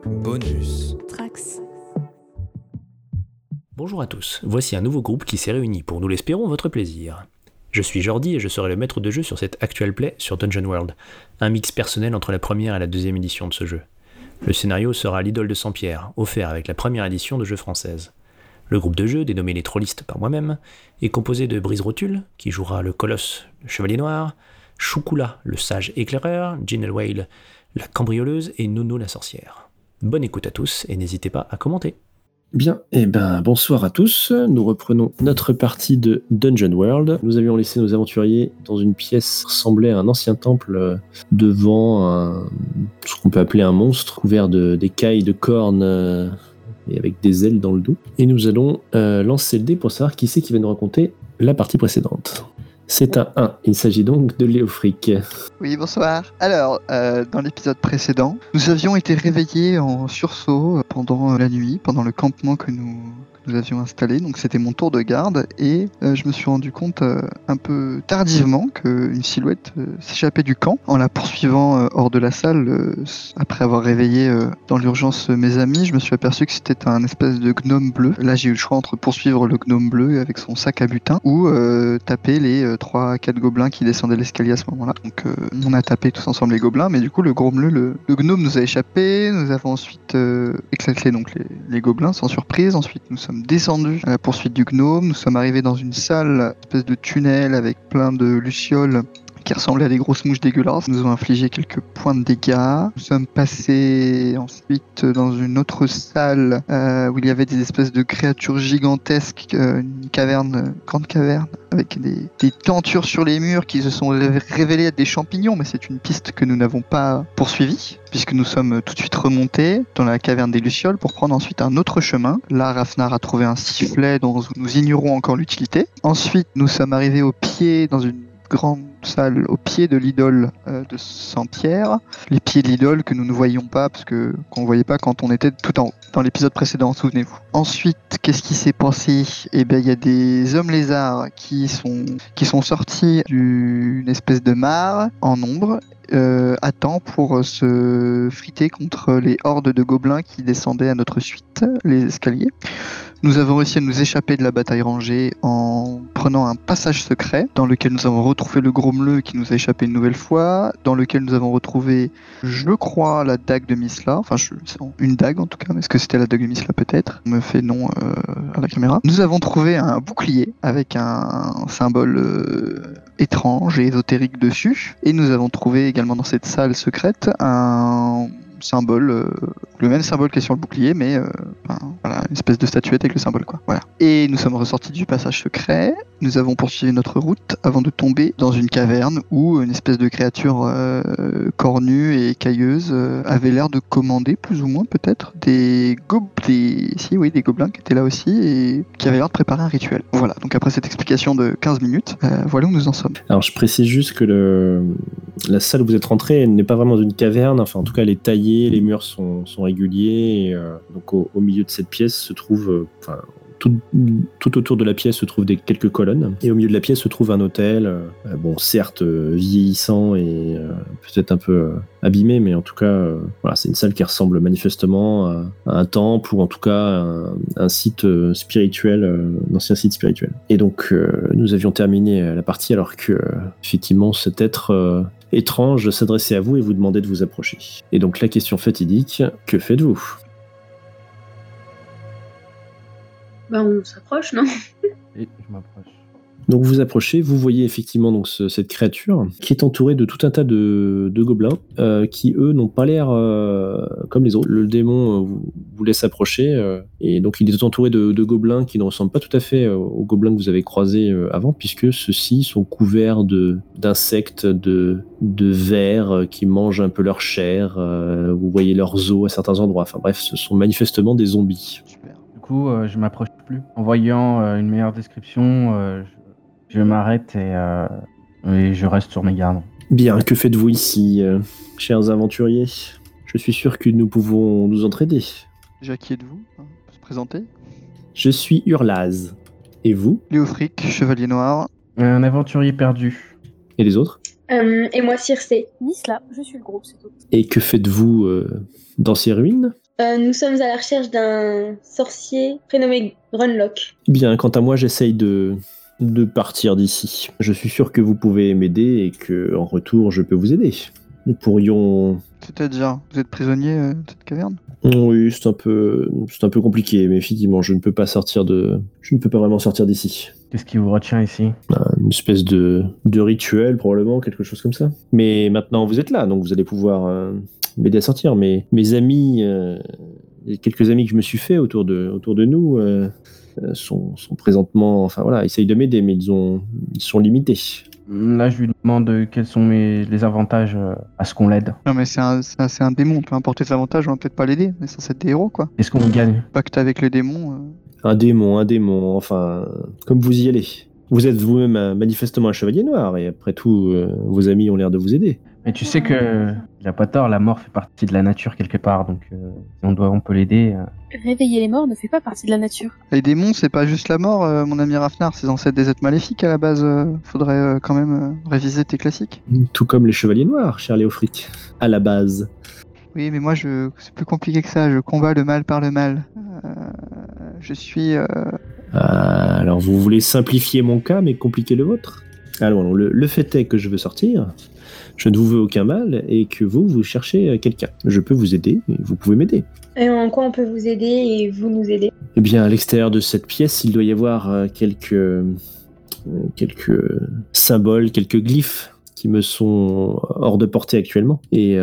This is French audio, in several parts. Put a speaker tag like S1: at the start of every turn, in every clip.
S1: Bonus.
S2: Trax.
S3: Bonjour à tous, voici un nouveau groupe qui s'est réuni pour, nous l'espérons, votre plaisir. Je suis Jordi et je serai le maître de jeu sur cette actual play sur Dungeon World, un mix personnel entre la première et la deuxième édition de ce jeu. Le scénario sera l'Idole de Saint-Pierre, offert avec la première édition de jeu française. Le groupe de jeu, dénommé les Trollistes par moi-même, est composé de Brise Rotule, qui jouera le Colosse, le Chevalier Noir, Choukula, le Sage Éclaireur, Ginel Whale, la Cambrioleuse et Nono la Sorcière. Bonne écoute à tous et n'hésitez pas à commenter.
S4: Bien, bonsoir à tous. Nous reprenons notre partie de Dungeon World. Nous avions laissé nos aventuriers dans une pièce qui ressemblait à un ancien temple devant ce qu'on peut appeler un monstre couvert d'écailles, de cornes et avec des ailes dans le dos. Et nous allons lancer le dé pour savoir qui c'est qui va nous raconter la partie précédente. C'est un 1. Il s'agit donc de Léofric.
S5: Oui, bonsoir. Alors, dans l'épisode précédent, nous avions été réveillés en sursaut pendant la nuit, pendant le campement que nous avions installé. Donc c'était mon tour de garde et je me suis rendu compte un peu tardivement qu'une silhouette s'échappait du camp. En la poursuivant hors de la salle, après avoir réveillé dans l'urgence mes amis, je me suis aperçu que c'était un espèce de gnome bleu. Là j'ai eu le choix entre poursuivre le gnome bleu avec son sac à butin ou taper les 3-4 gobelins qui descendaient l'escalier à ce moment-là. Donc on a tapé tous ensemble les gobelins, mais du coup le gnome nous a échappé. Nous avons ensuite éclaté donc les gobelins sans surprise. Ensuite nous sommes descendus à la poursuite du gnome. Nous sommes arrivés dans une salle, espèce de tunnel avec plein de lucioles qui ressemblaient à des grosses mouches dégueulasses. Nous ont infligé quelques points de dégâts. Nous sommes passés ensuite dans une autre salle où il y avait des espèces de créatures gigantesques, une grande caverne, avec des tentures sur les murs qui se sont révélées être des champignons, mais c'est une piste que nous n'avons pas poursuivie, puisque nous sommes tout de suite remontés dans la caverne des Lucioles pour prendre ensuite un autre chemin. Là, Rafnar a trouvé un sifflet dont nous ignorons encore l'utilité. Ensuite, nous sommes arrivés dans une grande salle au pied de l'idole de Saint-Pierre. Les pieds de l'idole que nous ne voyions pas, qu'on ne voyait pas quand on était tout en haut, dans l'épisode précédent, souvenez-vous. Ensuite, qu'est-ce qui s'est passé ? Il y a des hommes lézards qui sont sortis d'une espèce de mare en nombre, à temps pour se friter contre les hordes de gobelins qui descendaient à notre suite, les escaliers. Nous avons réussi à nous échapper de la bataille rangée en prenant un passage secret dans lequel nous avons retrouvé le Grommeleux qui nous a échappé une nouvelle fois, dans lequel nous avons retrouvé, je crois, la dague de Misla, une dague en tout cas, mais est-ce que c'était la dague de Misla peut-être ? On me fait non à la caméra. Nous avons trouvé un bouclier avec un symbole étrange et ésotérique dessus, et nous avons trouvé également dans cette salle secrète un symbole, le même symbole qui est sur le bouclier, mais voilà, une espèce de statuette avec le symbole, quoi. Voilà. Et nous sommes ressortis du passage secret. Nous avons poursuivi notre route avant de tomber dans une caverne où une espèce de créature cornue et cailleuse avait l'air de commander, plus ou moins peut-être, des gobelins qui étaient là aussi et qui avaient l'air de préparer un rituel. Voilà, donc après cette explication de 15 minutes, voilà où nous en sommes.
S4: Alors je précise juste que la salle où vous êtes rentré, elle n'est pas vraiment une caverne, enfin en tout cas elle est taillée, les murs sont réguliers, et, donc au milieu de cette pièce se trouve, tout autour de la pièce se trouvent quelques colonnes, et au milieu de la pièce se trouve un autel, certes vieillissant et peut-être un peu abîmé, mais en tout cas voilà, c'est une salle qui ressemble manifestement à un temple, ou en tout cas un site spirituel, un ancien site spirituel. Et donc nous avions terminé la partie alors que effectivement cet être étrange s'adressait à vous et vous demandait de vous approcher. Et donc la question fatidique, que faites-vous ?
S2: On s'approche, non ?
S6: Et je m'approche.
S4: Donc vous approchez, vous voyez effectivement donc cette créature qui est entourée de tout un tas de gobelins qui eux n'ont pas l'air comme les autres. Le démon vous laisse approcher et donc il est entouré de gobelins qui ne ressemblent pas tout à fait aux gobelins que vous avez croisés avant, puisque ceux-ci sont couverts d'insectes, de vers qui mangent un peu leur chair. Vous voyez leurs os à certains endroits. Enfin bref, ce sont manifestement des zombies.
S5: Super.
S6: Du coup, je m'approche plus. En voyant une meilleure description, je m'arrête et je reste sur mes gardes.
S4: Bien, que faites-vous ici, chers aventuriers ? Je suis sûr que nous pouvons nous entraider.
S5: Déjà, qui êtes-vous ? On peut se présenter ?
S4: Je suis Hurlaz. Et vous ?
S5: Léofric, Chevalier Noir.
S6: Un aventurier perdu.
S4: Et les autres ?
S7: Et moi, Circé.
S2: Nisla, je suis le groupe, c'est tout.
S4: Et que faites-vous dans ces ruines ?
S2: Nous sommes à la recherche d'un sorcier prénommé Grunlock.
S4: Bien, quant à moi, j'essaye de partir d'ici. Je suis sûr que vous pouvez m'aider et que en retour, je peux vous aider. Nous pourrions...
S5: C'est-à-dire, vous êtes prisonnier de cette caverne?
S4: Oui, c'est un peu compliqué, mais effectivement, je ne peux pas vraiment sortir d'ici.
S6: Qu'est-ce qui vous retient ici?
S4: Une espèce de rituel, probablement, quelque chose comme ça. Mais maintenant, vous êtes là, donc vous allez pouvoir m'aider à sortir. Mais mes amis, les quelques amis que je me suis fait autour de nous, sont présentement, enfin voilà, essayent de m'aider, mais ils sont limités.
S6: Là, je lui demande quels sont les avantages à ce qu'on l'aide.
S5: Non, mais c'est un démon, peu importe les avantages, on va peut-être pas l'aider, mais ça, c'est des héros, quoi.
S6: Est-ce qu'on gagne?
S5: Pacte avec les démons.
S4: Un démon, enfin, comme vous y allez. Vous êtes vous-même manifestement un chevalier noir, et après tout, vos amis ont l'air de vous aider.
S6: Mais tu sais que il a pas tort, la mort fait partie de la nature quelque part, donc si on peut l'aider.
S1: Réveiller les morts ne fait pas partie de la nature.
S5: Les démons, c'est pas juste la mort, mon ami Rafnar, c'est censé être des êtres maléfiques à la base. Faudrait quand même réviser tes classiques.
S4: Tout comme les chevaliers noirs, cher Léofric, à la base.
S5: Oui, mais moi, c'est plus compliqué que ça. Je combats le mal par le mal. Je suis...
S4: Alors vous voulez simplifier mon cas, mais compliquer le vôtre? Alors, le fait est que je veux sortir, je ne vous veux aucun mal, et que vous cherchez quelqu'un. Je peux vous aider, et vous pouvez m'aider.
S2: Et en quoi on peut vous aider et vous nous aider?
S4: Eh bien, à l'extérieur de cette pièce, il doit y avoir quelques symboles, quelques glyphes qui me sont hors de portée actuellement. Et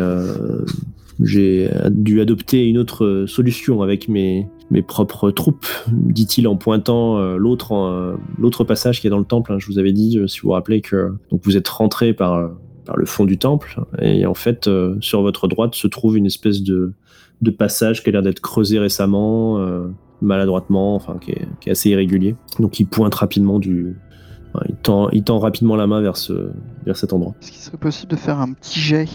S4: j'ai dû adopter une autre solution avec mes propres troupes, dit-il en pointant l'autre passage qui est dans le temple. Je vous avais dit, si vous vous rappelez, que donc vous êtes rentré par le fond du temple, et en fait, sur votre droite se trouve une espèce de passage qui a l'air d'être creusé récemment, maladroitement, enfin qui est assez irrégulier. Donc il pointe rapidement il tend rapidement la main vers cet endroit.
S5: Est-ce qu'il serait possible de faire un petit jet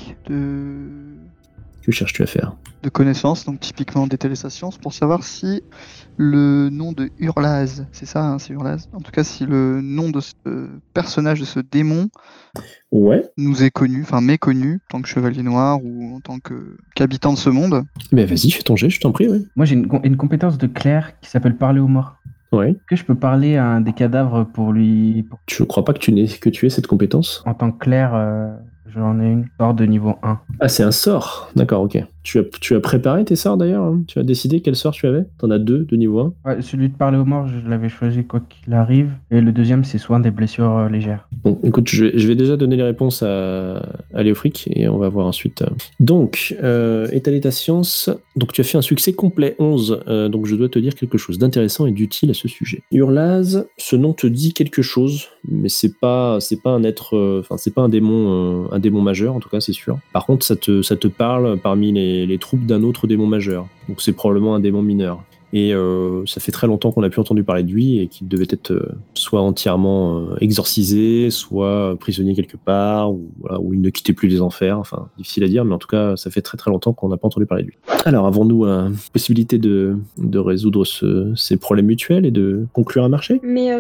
S4: Que cherches-tu à faire?
S5: de connaissances, donc typiquement des télésciences, pour savoir si le nom de Hurlaz, c'est ça, hein, c'est Hurlaz, en tout cas si le nom de ce personnage, de ce démon,
S4: Ouais.
S5: nous est connu, enfin m'est connu, en tant que chevalier noir ou en tant qu'habitant de ce monde.
S4: Mais vas-y, fais ton jet, je t'en prie, ouais.
S6: Moi, j'ai une compétence de clerc qui s'appelle parler aux morts.
S4: Ouais.
S6: Est-ce que je peux parler à un des cadavres pour
S4: Je crois pas que tu aies cette compétence.
S6: En tant que clerc, j'en ai une sorte de niveau 1.
S4: Ah, c'est un sort. D'accord, ok. Tu as préparé tes sorts d'ailleurs, hein? Tu as décidé quel sort tu avais? T'en as 2 de niveau 1.
S6: Ouais, celui de parler aux morts, je l'avais choisi quoi qu'il arrive. Et le deuxième, c'est soin des blessures légères.
S4: Bon, écoute, je vais déjà donner les réponses à Léofric et on va voir ensuite. Donc, étaler ta science. Donc, tu as fait un succès complet, 11. Donc, je dois te dire quelque chose d'intéressant et d'utile à ce sujet. Hurlaz, ce nom te dit quelque chose, mais c'est pas un être, c'est pas un démon majeur, en tout cas, c'est sûr. Par contre, ça te parle parmi les troupes d'un autre démon majeur. Donc, c'est probablement un démon mineur. Et ça fait très longtemps qu'on n'a plus entendu parler de lui et qu'il devait être soit entièrement exorcisé, soit prisonnier quelque part, ou il ne quittait plus les enfers. Enfin, difficile à dire, mais en tout cas, ça fait très très longtemps qu'on n'a pas entendu parler de lui. Alors, avons-nous la possibilité de résoudre ces problèmes mutuels et de conclure un marché?
S2: Mais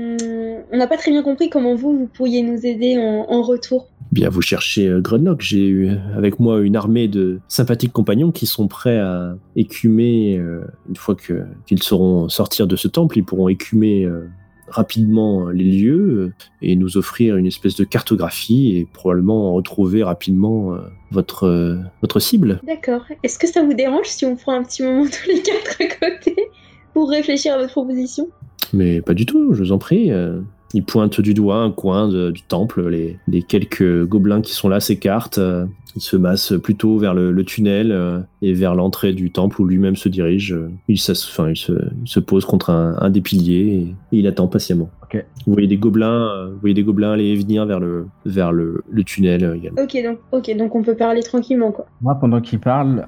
S2: on n'a pas très bien compris comment vous pourriez nous aider en retour.
S4: Bien, vous cherchez Grunlock. J'ai eu avec moi une armée de sympathiques compagnons qui sont prêts à écumer, une fois qu'ils sauront sortir de ce temple, ils pourront écumer rapidement les lieux et nous offrir une espèce de cartographie et probablement retrouver rapidement votre cible.
S2: D'accord. Est-ce que ça vous dérange si on prend un petit moment tous les 4 à côté pour réfléchir à votre proposition?
S4: Mais pas du tout, je vous en prie. Il pointe du doigt un coin du temple. Les quelques gobelins qui sont là s'écartent. Il se masse plutôt vers le tunnel et vers l'entrée du temple où lui-même se dirige. Il se pose contre un des piliers et il attend patiemment.
S6: Ok.
S4: Vous voyez des gobelins aller et venir vers le tunnel également.
S2: Ok, donc on peut parler tranquillement, quoi.
S6: Moi, pendant qu'il parle,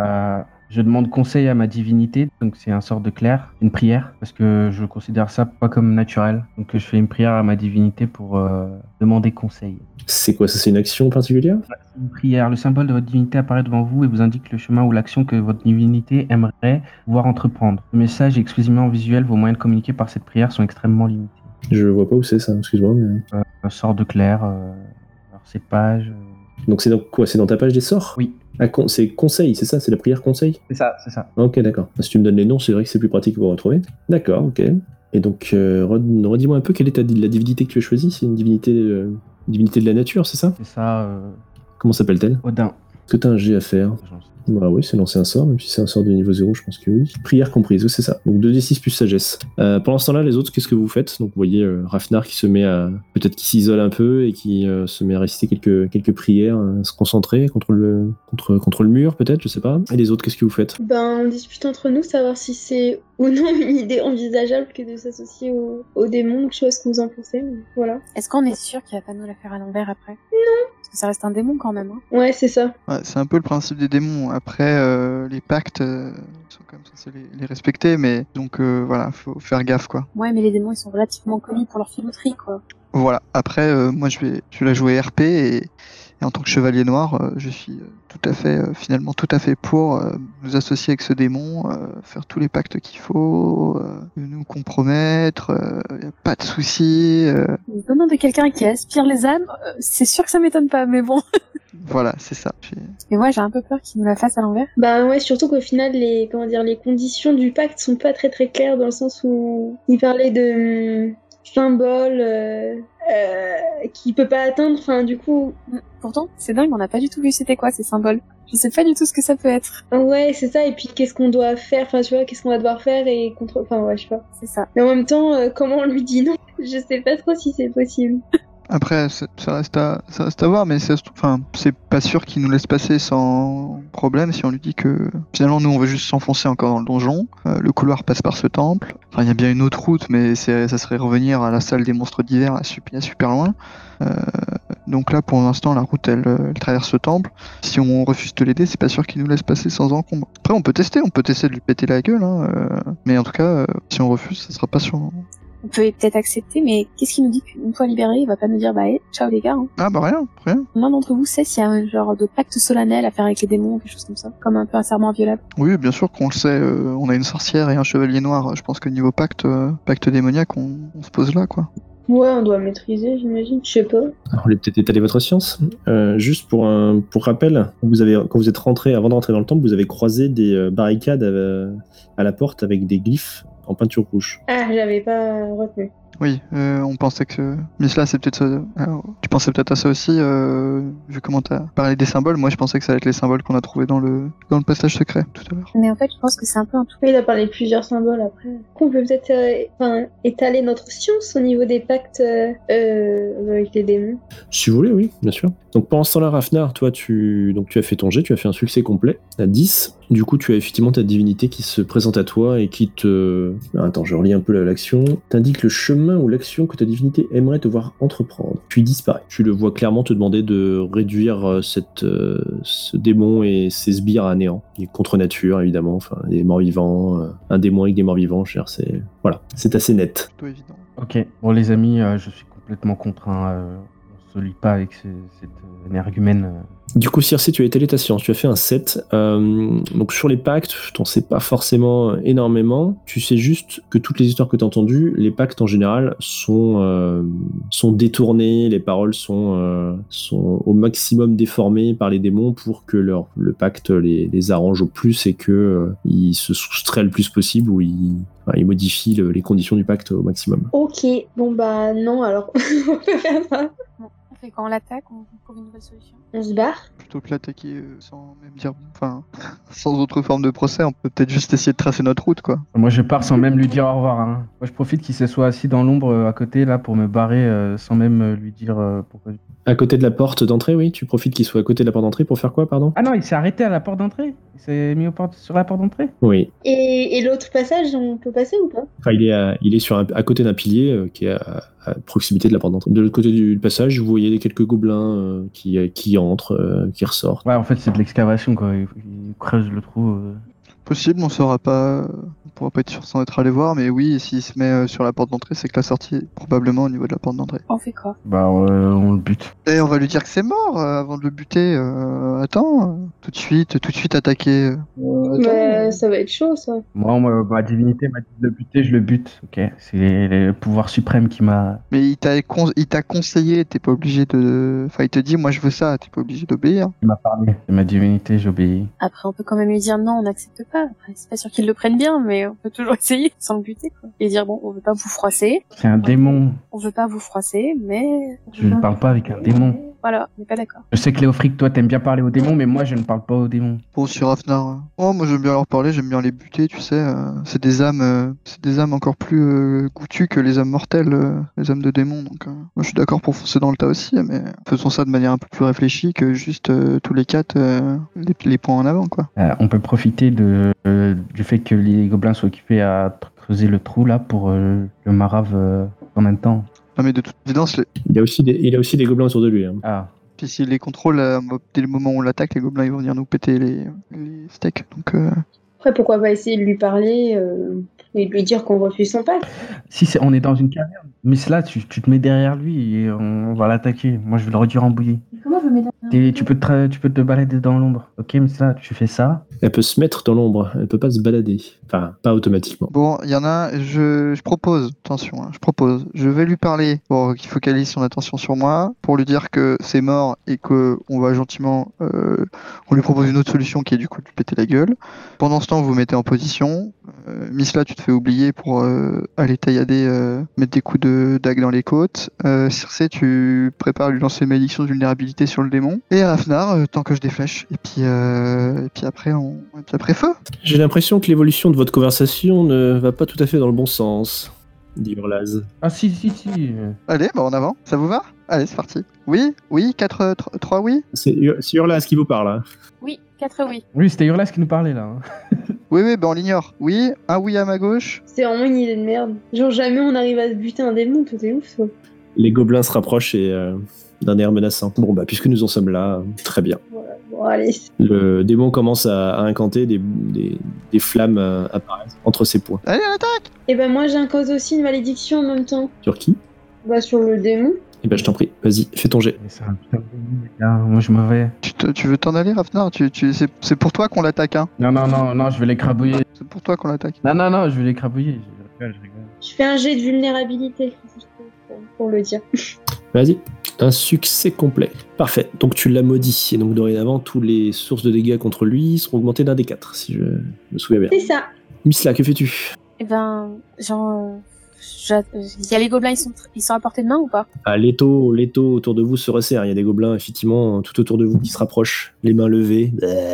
S6: je demande conseil à ma divinité, donc c'est un sort de clerc, une prière, parce que je considère ça pas comme naturel. Donc je fais une prière à ma divinité pour demander conseil.
S4: C'est quoi ça? C'est une action particulière?
S6: Une prière. Le symbole de votre divinité apparaît devant vous et vous indique le chemin ou l'action que votre divinité aimerait voir entreprendre. Le message est exclusivement visuel, vos moyens de communiquer par cette prière sont extrêmement limités.
S4: Je vois pas où c'est ça, excuse-moi. Mais...
S6: Un sort de clerc, alors c'est page
S4: Donc c'est dans quoi? C'est dans ta page des sorts?
S6: Oui.
S4: Ah, c'est conseil, c'est ça? C'est la prière conseil?
S6: C'est ça, c'est ça.
S4: Ok, d'accord. Si tu me donnes les noms, c'est vrai que c'est plus pratique pour retrouver. D'accord, ok. Et donc, redis-moi un peu quelle est la divinité que tu as choisie. C'est une divinité de la nature, c'est ça?
S6: C'est ça,
S4: Comment s'appelle-t-elle?
S6: Odin.
S4: Est-ce que tu as un jet à faire? Bah oui, c'est lancer un sort, même si c'est un sort de niveau 0, je pense que oui. Prière comprise, oui, c'est ça. Donc 2d6 plus sagesse. Pendant ce temps-là, les autres, qu'est-ce que vous faites? Donc vous voyez Rafnar qui se met à... Peut-être qui s'isole un peu et qui se met à réciter quelques prières, à se concentrer contre le mur, peut-être, je sais pas. Et les autres, qu'est-ce que vous faites?
S2: Ben, on discute entre nous, savoir si c'est ou non une idée envisageable que de s'associer aux démons. Donc je sais pas ce que vous en pensez, mais voilà.
S1: Est-ce qu'on est sûr qu'il va pas nous la faire à l'envers après? Non. Parce que ça reste un démon quand même. Hein.
S2: Ouais, c'est ça.
S5: Ouais, c'est un peu le principe des démons. Après, les pactes sont quand même censés les respecter, mais donc voilà, faut faire gaffe quoi.
S1: Ouais, mais les démons ils sont relativement connus pour leur filouterie quoi.
S5: Voilà. Après, moi je vais la jouer RP et en tant que chevalier noir, je suis finalement tout à fait pour nous associer avec ce démon, faire tous les pactes qu'il faut, nous compromettre, y a pas de souci.
S1: Venant de quelqu'un qui aspire les âmes, c'est sûr que ça m'étonne pas, mais bon.
S5: Voilà, c'est ça.
S1: Mais moi j'ai un peu peur qu'il nous la fasse à l'envers.
S2: Bah ouais, surtout qu'au final, les conditions du pacte sont pas très très claires dans le sens où il parlait de symboles qu'il peut pas atteindre. Enfin, du coup.
S1: Pourtant, c'est dingue, on n'a pas du tout vu c'était quoi ces symboles. Je sais pas du tout ce que ça peut être.
S2: Ouais, c'est ça. Et puis qu'est-ce qu'on doit faire? Enfin, tu vois, qu'est-ce qu'on va devoir faire et contre. Enfin, ouais, je sais pas.
S1: C'est ça.
S2: Mais en même temps, comment on lui dit non? Je sais pas trop si c'est possible.
S5: Après, ça reste à voir, mais c'est pas sûr qu'il nous laisse passer sans problème si on lui dit que finalement nous on veut juste s'enfoncer encore dans le donjon. Le couloir passe par ce temple. Enfin, il y a bien une autre route, mais ça serait revenir à la salle des monstres d'hiver, super loin. Donc là, pour l'instant, la route elle traverse le temple. Si on refuse de l'aider, c'est pas sûr qu'il nous laisse passer sans encombre. Après, on peut tester de lui péter la gueule, mais en tout cas, si on refuse, ça sera pas sûr.
S1: On peut peut-être accepter, mais qu'est-ce qui nous dit qu'une fois libéré, il va pas nous dire bah ciao les gars. Hein.
S5: Ah bah rien.
S1: L'un d'entre vous sait s'il y a un genre de pacte solennel à faire avec les démons ou quelque chose comme ça, comme un peu un serment inviolable.
S5: Oui, bien sûr qu'on le sait. On a une sorcière et un chevalier noir. Je pense que niveau pacte démoniaque, on se pose là, quoi.
S2: Ouais, on doit maîtriser, j'imagine. Je sais pas.
S4: Alors, vous voulez peut-être étaler votre science. Juste pour rappel, quand vous êtes rentré, avant de rentrer dans le temple, vous avez croisé des barricades à la porte avec des glyphes en peinture rouge.
S2: Ah, j'avais pas retenu.
S5: Oui, on pensait que... Mais cela, c'est peut-être ça... Tu pensais peut-être à ça aussi, vu comment t'as parlé des symboles. Moi, je pensais que ça allait être les symboles qu'on a trouvés dans le passage secret, tout à l'heure.
S1: Mais en fait, je pense que c'est un peu un tout.
S2: Il a parlé de plusieurs symboles après. On peut peut-être étaler notre science au niveau des pactes avec les démons.
S4: Si vous voulez, oui, bien sûr. Donc pendant ce temps-là, Rafnar, toi, tu as fait ton jet, tu as fait un succès complet, à 10. Du coup, tu as effectivement ta divinité qui se présente à toi et qui te... Attends, je relis un peu l'action. T'indique le chemin ou l'action que ta divinité aimerait te voir entreprendre. Puis il disparaît. Tu le vois clairement te demander de réduire ce démon et ses sbires à néant. Il est contre nature, évidemment. Enfin, des morts-vivants, un démon avec des morts-vivants, c'est... Voilà, c'est assez net.
S5: Plutôt évident.
S6: Ok, bon les amis, je suis complètement contraint. On se lie pas avec cette énergumène.
S4: Du coup, Circe, tu as étalé ta science, tu as fait un 7. Donc sur les pactes, t'en sais pas forcément énormément. Tu sais juste que toutes les histoires que t'as entendues, les pactes en général sont détournés, les paroles sont au maximum déformées par les démons pour que le pacte les arrange au plus et que ils se soustraient le plus possible ou ils modifient les conditions du pacte au maximum.
S2: Ok, bon bah non alors, on peut faire ça.
S1: Bon, on fait quand on l'attaque, on trouve une nouvelle solution.
S2: On se barre.
S5: Plutôt que l'attaquer sans même dire... Enfin, sans autre forme de procès, on peut peut-être juste essayer de tracer notre route, quoi.
S6: Moi je pars sans même lui dire au revoir. Hein. Moi je profite qu'il se soit assis dans l'ombre à côté là pour me barrer sans même lui dire pourquoi.
S4: À côté de la porte d'entrée, oui. Tu profites qu'il soit à côté de la porte d'entrée pour faire quoi, pardon?
S6: Ah non, il s'est arrêté à la porte d'entrée. Il s'est mis sur la porte d'entrée.
S4: Oui.
S2: Et l'autre passage, on peut passer ou pas?
S4: Enfin, il est à côté d'un pilier qui est à proximité de la porte d'entrée. De l'autre côté du passage, vous voyez quelques gobelins qui entrent, qui ressortent.
S6: Ouais, en fait c'est de l'excavation quoi. Il creuse le trou.
S5: Possible, on saura pas pourra pas être sûr sans être allé voir, mais oui, s'il se met sur la porte d'entrée, c'est que la sortie est probablement au niveau de la porte d'entrée.
S1: On fait quoi?
S6: Bah, on le bute.
S5: Et on va lui dire que c'est mort avant de le buter. Attends, tout de suite attaquer.
S2: Bah, ça va être chaud, ça.
S6: Moi, ma divinité m'a dit de le buter, je le bute. Ok, c'est le pouvoir suprême qui m'a.
S5: Mais il t'a conseillé, t'es pas obligé de. Enfin, il te dit, moi je veux ça, t'es pas obligé d'obéir.
S6: Il m'a parlé. C'est ma divinité, j'obéis.
S1: Après, on peut quand même lui dire non, on n'accepte pas. Après, c'est pas sûr qu'ils le prennent bien, mais on peut toujours essayer sans le buter, quoi. Et dire bon, on veut pas vous froisser.
S6: C'est un démon.
S1: On veut pas vous froisser, mais...
S6: Je ne parle pas avec un démon.
S1: Voilà, on n'est pas d'accord.
S6: Je sais que Léofric, toi, t'aimes bien parler aux démons, mais moi, je ne parle pas aux démons.
S5: Bon, sur Rafnar. Oh, moi j'aime bien leur parler, j'aime bien les buter, tu sais. C'est des âmes encore plus goûtues que les âmes mortelles, les âmes de démons. Donc, moi je suis d'accord pour foncer dans le tas aussi, mais faisons ça de manière un peu plus réfléchie que juste tous les quatre les points en avant, quoi.
S6: On peut profiter du fait que les gobelins sont occupés à creuser le trou, là, pour le marave en même temps.
S5: Non, mais de toute évidence,
S4: Il a aussi des gobelins autour de lui. Hein.
S6: Ah.
S5: puis s'il les contrôle, dès le moment où on l'attaque, les gobelins ils vont venir nous péter les steaks. Donc,
S2: Après, pourquoi pas essayer de lui parler et de lui dire qu'on refuse son pacte?
S6: Si on est dans une caverne, mais là, tu te mets derrière lui et on va l'attaquer. Moi, je vais le réduire en bouillie.
S1: Comment je me mets
S6: Tu peux te balader dans l'ombre. Ok, mais là, tu fais ça.
S4: Elle peut se mettre dans l'ombre, elle peut pas se balader. Enfin, pas automatiquement.
S5: bon, il y en a, je propose, attention, je propose, je vais lui parler pour qu'il focalise son attention sur moi, pour lui dire que c'est mort et que on va gentiment, on lui propose une autre solution qui est du coup de lui péter la gueule. Pendant ce temps, vous vous mettez en position. Misla, tu te fais oublier pour aller taillader, mettre des coups de dague dans les côtes. Circé, tu prépares à lui lancer une malédiction de vulnérabilité sur le démon. Et Rafnar, tant que je déflèche. Et puis après feu.
S4: J'ai l'impression que l'évolution de votre conversation ne va pas tout à fait dans le bon sens, dit Urlaz.
S6: Ah, si.
S5: Allez, bah en avant, ça vous va? Allez, c'est parti. Oui, 4, 3, oui.
S4: C'est Urlaz qui vous parle. Hein.
S1: Oui, 4 oui.
S6: Oui, c'était Urlas qui nous parlait, là.
S5: Oui, bah on l'ignore. Oui, un oui à ma gauche.
S2: C'est vraiment une idée de merde. Genre, jamais on arrive à se buter un démon, tout est ouf, ça.
S4: Les gobelins se rapprochent et d'un air menaçant. Bon, bah, puisque nous en sommes là, très bien.
S2: Voilà, bon, allez.
S4: Le démon commence à incanter, des flammes apparaissent entre ses poings.
S5: Allez, on attaque.
S2: Et ben moi, j'incause aussi une malédiction en même temps.
S4: Sur qui?
S2: Bah, sur le démon.
S4: Eh ben, je t'en prie, vas-y, fais ton jet.
S6: C'est un putain de démon, les gars. Moi, je m'en vais.
S5: Tu veux t'en aller, Rafnar? C'est pour toi qu'on l'attaque, hein.
S6: Non, je vais l'écrabouiller.
S5: C'est pour toi qu'on l'attaque.
S6: Non, je vais l'écrabouiller. Je rigole.
S2: Je fais un jet de vulnérabilité, juste pour le dire.
S4: Vas-y, un succès complet. Parfait, donc tu l'as maudit. Et donc dorénavant, tous les sources de dégâts contre lui seront augmentées d'un des 4, si je me souviens bien.
S2: C'est ça.
S4: Misla, que fais-tu?
S1: Eh ben, genre... Il y a les gobelins, ils sont à portée de main ou pas?
S4: Ah, l'étau autour de vous se resserre. Il y a des gobelins, effectivement, tout autour de vous qui se rapprochent, les mains levées.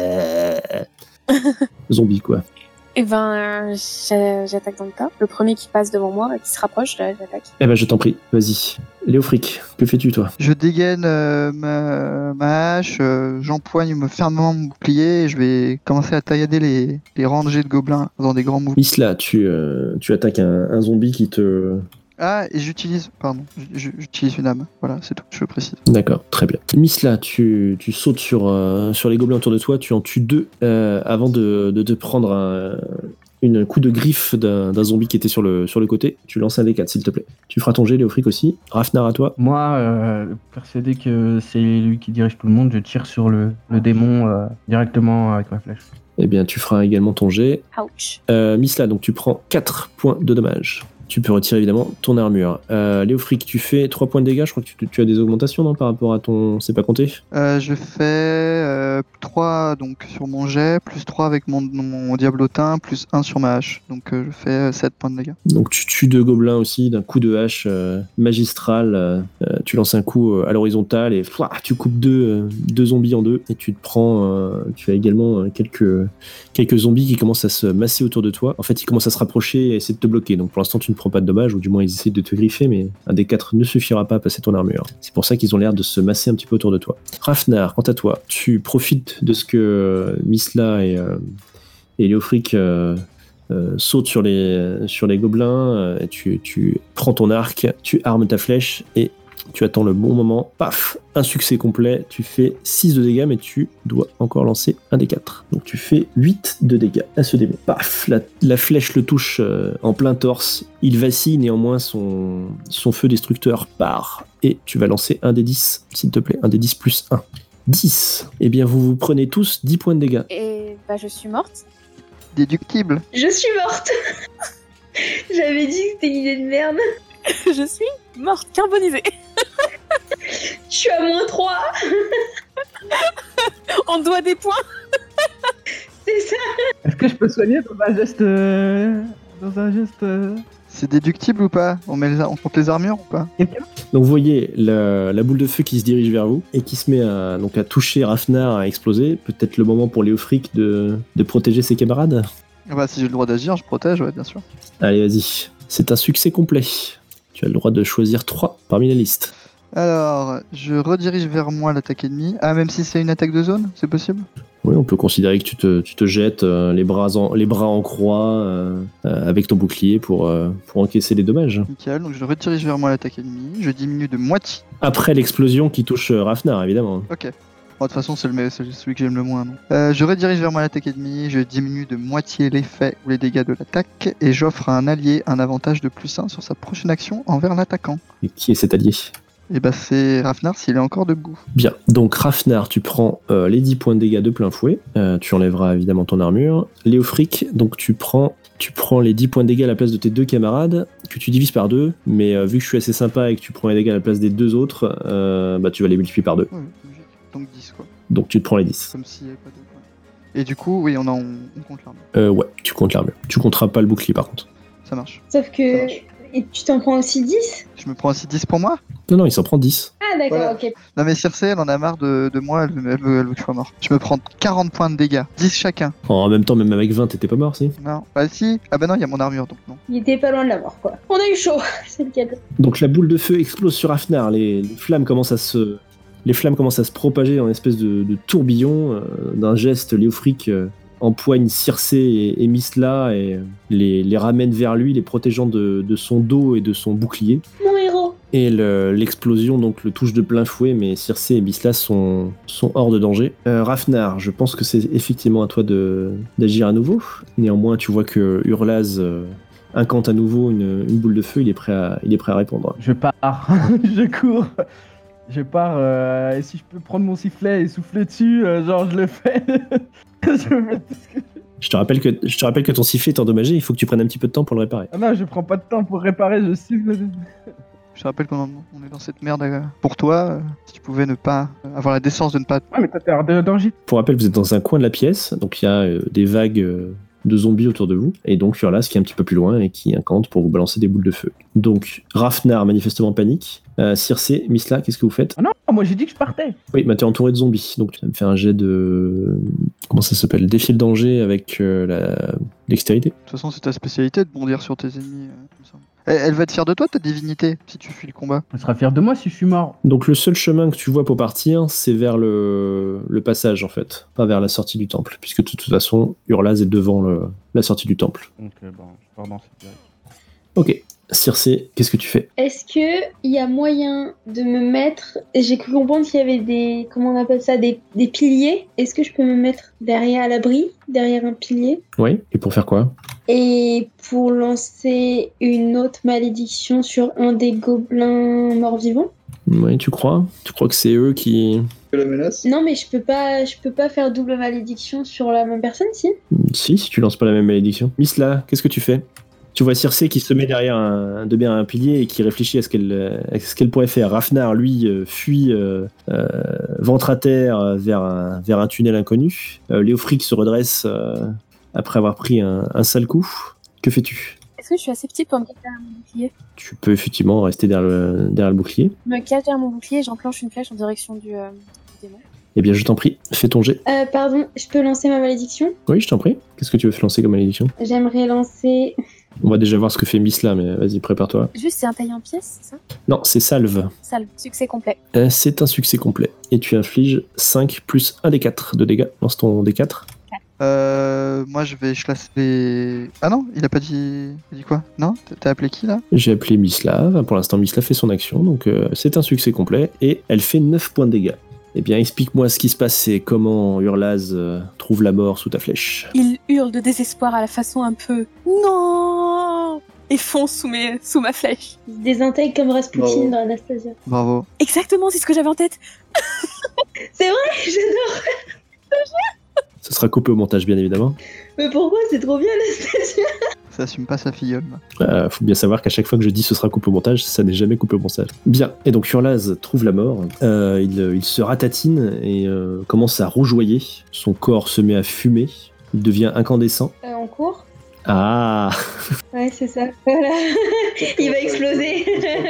S4: Zombie, quoi.
S1: Eh ben, j'attaque dans le tas. Le premier qui passe devant moi, qui se rapproche, j'attaque.
S4: Eh ben, je t'en prie, vas-y. Léofric, que fais-tu, toi?
S5: Je dégaine ma hache, j'empoigne fermement mon bouclier et je vais commencer à taillader les rangées de gobelins dans des grands mouvements.
S4: Misla, tu attaques un zombie qui te...
S5: Ah, et j'utilise une âme. Voilà, c'est tout, je le précise.
S4: D'accord, très bien. Misla, tu sautes sur les gobelins autour de toi, tu en tues 2 avant de te prendre un coup de griffe d'un zombie qui était sur le côté. Tu lances un D4, s'il te plaît. Tu feras ton jet, Léofric aussi. Rafnar, à toi.
S6: Moi, persuadé que c'est lui qui dirige tout le monde, je tire sur le démon directement avec ma flèche.
S4: Eh bien, tu feras également ton jet.
S1: Ouch.
S4: Misla, donc tu prends 4 points de dommages. Tu peux retirer évidemment ton armure. Léofric, tu fais 3 points de dégâts. Je crois que tu as des augmentations, non, par rapport à ton... C'est pas compté?
S5: Je fais 3 donc, sur mon jet, plus 3 avec mon diablotin, plus 1 sur ma hache. Donc je fais 7 points de dégâts.
S4: Donc tu tues 2 gobelins aussi d'un coup de hache magistral. Tu lances un coup à l'horizontale et tu coupes deux zombies en deux. Et tu te prends... tu as également quelques zombies qui commencent à se masser autour de toi. En fait, ils commencent à se rapprocher et essayer de te bloquer. Donc pour l'instant, tu ne prends pas de dommages, ou du moins ils essaient de te griffer, mais un des 4 ne suffira pas à passer ton armure. C'est pour ça qu'ils ont l'air de se masser un petit peu autour de toi. Rafnar, quant à toi, tu profites de ce que Misla et Léofric sautent sur les gobelins, tu prends ton arc, tu armes ta flèche et tu attends le bon moment, paf, un succès complet, tu fais 6 de dégâts, mais tu dois encore lancer un des 4. Donc tu fais 8 de dégâts à ce démon. Paf, la flèche le touche en plein torse, il vacille, néanmoins son feu destructeur part, et tu vas lancer un des 10, s'il te plaît, un des 10 plus 1. 10. Eh bien, vous prenez tous 10 points de dégâts.
S1: Et bah, je suis morte.
S5: Déductible.
S2: Je suis morte. J'avais dit que c'était une idée de merde.
S1: Je suis morte, carbonisée.
S2: Je suis à -3.
S1: On doit des points.
S2: C'est ça.
S6: Est-ce que je peux soigner dans un geste
S5: C'est déductible ou pas? On compte les armures ou pas?
S4: Donc vous voyez la boule de feu qui se dirige vers vous et qui se met à toucher Rafnar, à exploser. Peut-être le moment pour Léofric de protéger ses camarades.
S5: Ah bah si j'ai le droit d'agir, je protège, ouais bien sûr.
S4: Allez, vas-y. C'est un succès complet. Tu as le droit de choisir 3 parmi la liste.
S5: Alors, je redirige vers moi l'attaque ennemie. Ah, même si c'est une attaque de zone, c'est possible?
S4: Oui, on peut considérer que tu te jettes les bras en croix avec ton bouclier pour encaisser les dommages.
S5: Nickel, donc je redirige vers moi l'attaque ennemie. Je diminue de moitié.
S4: Après l'explosion qui touche Rafnar, évidemment.
S5: Ok. Bon, de toute façon, c'est celui que j'aime le moins. Non je redirige vers moi l'attaque ennemie, je diminue de moitié l'effet ou les dégâts de l'attaque, et j'offre à un allié un avantage de +1 sur sa prochaine action envers l'attaquant.
S4: Et qui est cet allié?
S5: Et bah c'est Rafnar s'il est encore debout.
S4: Bien, donc Rafnar, tu prends les 10 points de dégâts de plein fouet, tu enlèveras évidemment ton armure. Léofric, donc tu prends les 10 points de dégâts à la place de tes 2 camarades, que tu divises par 2, mais vu que je suis assez sympa et que tu prends les dégâts à la place des 2 autres, tu vas les multiplier par 2.
S5: Oui, logique. Donc 10 quoi.
S4: Donc tu te prends les 10.
S5: Comme s'il n'y avait pas de points. Et du coup, oui, on compte l'armure.
S4: Ouais, tu comptes l'armure. Tu compteras pas le bouclier par contre.
S5: Ça marche.
S2: Sauf que... Et tu t'en prends aussi 10?
S5: Je me prends aussi 10 pour moi?
S4: Non, il s'en prend 10.
S2: Ah d'accord,
S5: Voilà.
S2: ok.
S5: Non mais Circe, elle en a marre de moi, elle veut que je sois mort. Je me prends 40 points de dégâts, 10 chacun.
S4: En même temps, même avec 20, t'étais pas mort, si?
S5: Non, bah si. Ah bah non, il y a mon armure donc non.
S2: Il était pas loin de la mort, quoi. On a eu chaud, c'est le cadeau.
S4: Donc la boule de feu explose sur Rafnar, les flammes commencent à se propager en une espèce de tourbillon. D'un geste, Léofric empoigne Circe et Misla et les ramène vers lui, les protégeant de son dos et de son bouclier.
S2: Mon héros.
S4: Et l'explosion donc le touche de plein fouet, mais Circe et Misla sont hors de danger. Rafnar, je pense que c'est effectivement à toi d'agir à nouveau. Néanmoins, tu vois que Hurlaz incante à nouveau une boule de feu, il est prêt à répondre.
S6: Je pars, je cours. Je pars, et si je peux prendre mon sifflet et souffler dessus, je le fais.
S4: Je te rappelle que ton sifflet est endommagé, il faut que tu prennes un petit peu de temps pour le réparer.
S6: Ah non, je prends pas de temps pour réparer, je siffle.
S5: Je te rappelle qu'on est dans cette merde pour toi. Si tu pouvais ne pas avoir la décence de ne pas...
S6: Ouais, mais toi t'es hors de danger.
S4: Pour rappel, vous êtes dans un coin de la pièce, donc il y a des vagues de zombies autour de vous, et donc Hurlaz qui est un petit peu plus loin et qui incante pour vous balancer des boules de feu. Donc Rafnar manifestement panique. Circe, Misla, qu'est-ce que vous faites?
S6: Ah non, moi j'ai dit que je partais.
S4: Oui, t'es entouré de zombies, donc tu vas me faire un jet de... Comment ça s'appelle? Défier le danger avec la dextérité.
S5: De toute façon, c'est ta spécialité de bondir sur tes ennemis. Comme ça. Elle va être fière de toi, ta divinité, si tu fuis le combat.
S6: Elle sera fière de moi si je suis mort.
S4: Donc le seul chemin que tu vois pour partir, c'est vers le passage en fait, pas vers la sortie du temple, puisque de toute façon, Hurlaz est devant la sortie du temple.
S6: Donc bon, je pars dans cette direction.
S4: Ok. Circe, qu'est-ce que tu fais?
S2: Est-ce que il y a moyen de me mettre... J'ai cru comprendre qu'il y avait des... Comment on appelle ça? Des piliers. Est-ce que je peux me mettre derrière à l'abri? Derrière un pilier?
S4: Oui, et pour faire quoi?
S2: Et pour lancer une autre malédiction sur un des gobelins morts-vivants?
S4: Oui, tu crois? Tu crois que c'est eux qui...
S5: La menace?
S2: Non, mais je peux pas faire double malédiction sur la même personne, si?
S4: Si tu lances pas la même malédiction. Misla, qu'est-ce que tu fais? Tu vois Circe qui se met derrière un pilier et qui réfléchit à ce qu'elle pourrait faire. Rafnar, lui, fuit ventre à terre vers un tunnel inconnu. Léofric se redresse après avoir pris un sale coup. Que fais-tu?
S1: Est-ce que je suis assez petite pour me cacher derrière mon bouclier?
S4: Tu peux effectivement rester derrière le bouclier.
S1: Je me cache derrière mon bouclier et j'enclenche une flèche en direction du démon.
S4: Eh bien, je t'en prie, fais ton jet.
S2: Pardon, je peux lancer ma malédiction?
S4: Oui, je t'en prie. Qu'est-ce que tu veux lancer comme malédiction?
S2: J'aimerais lancer...
S4: On va déjà voir ce que fait Misla, mais vas-y, prépare-toi.
S1: Juste, c'est un taille en pièces, c'est ça?
S4: Non, c'est salve.
S1: Salve, succès complet.
S4: C'est un succès complet. Et tu infliges 5 plus 1 des 4 de dégâts. Lance ton D4.
S5: Moi je laisse les... Ah non, il a pas dit... Il dit quoi? Non? T'as appelé qui là?
S4: J'ai appelé Misla. Pour l'instant, Misla fait son action, donc c'est un succès complet. Et elle fait 9 points de dégâts. Eh bien, explique-moi ce qui se passe et comment Hurlaz trouve la mort sous ta flèche.
S1: Il hurle de désespoir à la façon un peu non et fonce sous ma flèche.
S2: Il se désintègre comme Rasputin dans Anastasia.
S5: Bravo.
S1: Exactement, c'est ce que j'avais en tête.
S2: C'est vrai, j'adore.
S4: Ce sera coupé au montage, bien évidemment.
S2: Mais pourquoi? C'est trop bien Anastasia.
S5: Ça assume pas sa filleule. Là.
S4: Faut bien savoir qu'à chaque fois que je dis ce sera coupé au montage, ça n'est jamais coupé au montage. Bien, et donc Hurlaz trouve la mort. Il se ratatine et commence à rougeoyer. Son corps se met à fumer. Il devient incandescent.
S2: On court?
S4: Ah.
S2: Ouais, c'est ça. Voilà. Il va exploser.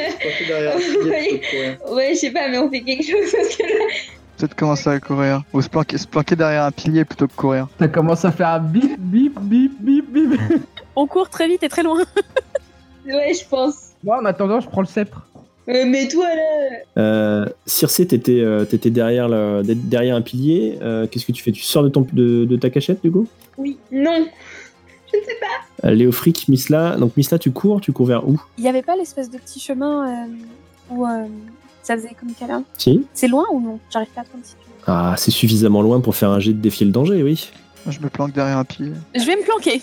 S2: Ouais, je sais pas, mais on fait quelque chose parce que là...
S5: Peut-être commencer à courir. Ou se planquer derrière un pilier plutôt que courir.
S6: Ça commence à faire un bip, bip, bip, bip, bip.
S1: On court très vite et très loin.
S2: Ouais, je pense.
S6: Moi, en attendant, je prends le sceptre.
S2: Mais toi, là...
S4: Circé, t'étais derrière un pilier. Qu'est-ce que tu fais? Tu sors de ta cachette, du coup?
S2: Oui. Non. Je ne sais pas.
S4: Léofric, Misla. Donc Misla, tu cours vers où?
S1: Il y avait pas l'espèce de petit chemin où ça faisait comme câlin.
S4: Si.
S1: C'est loin ou non? J'arrive pas à prendre si tu veux.
S4: Ah, c'est suffisamment loin pour faire un jet de défier le danger, oui.
S5: Moi je me planque derrière un pilier.
S1: Je vais me planquer.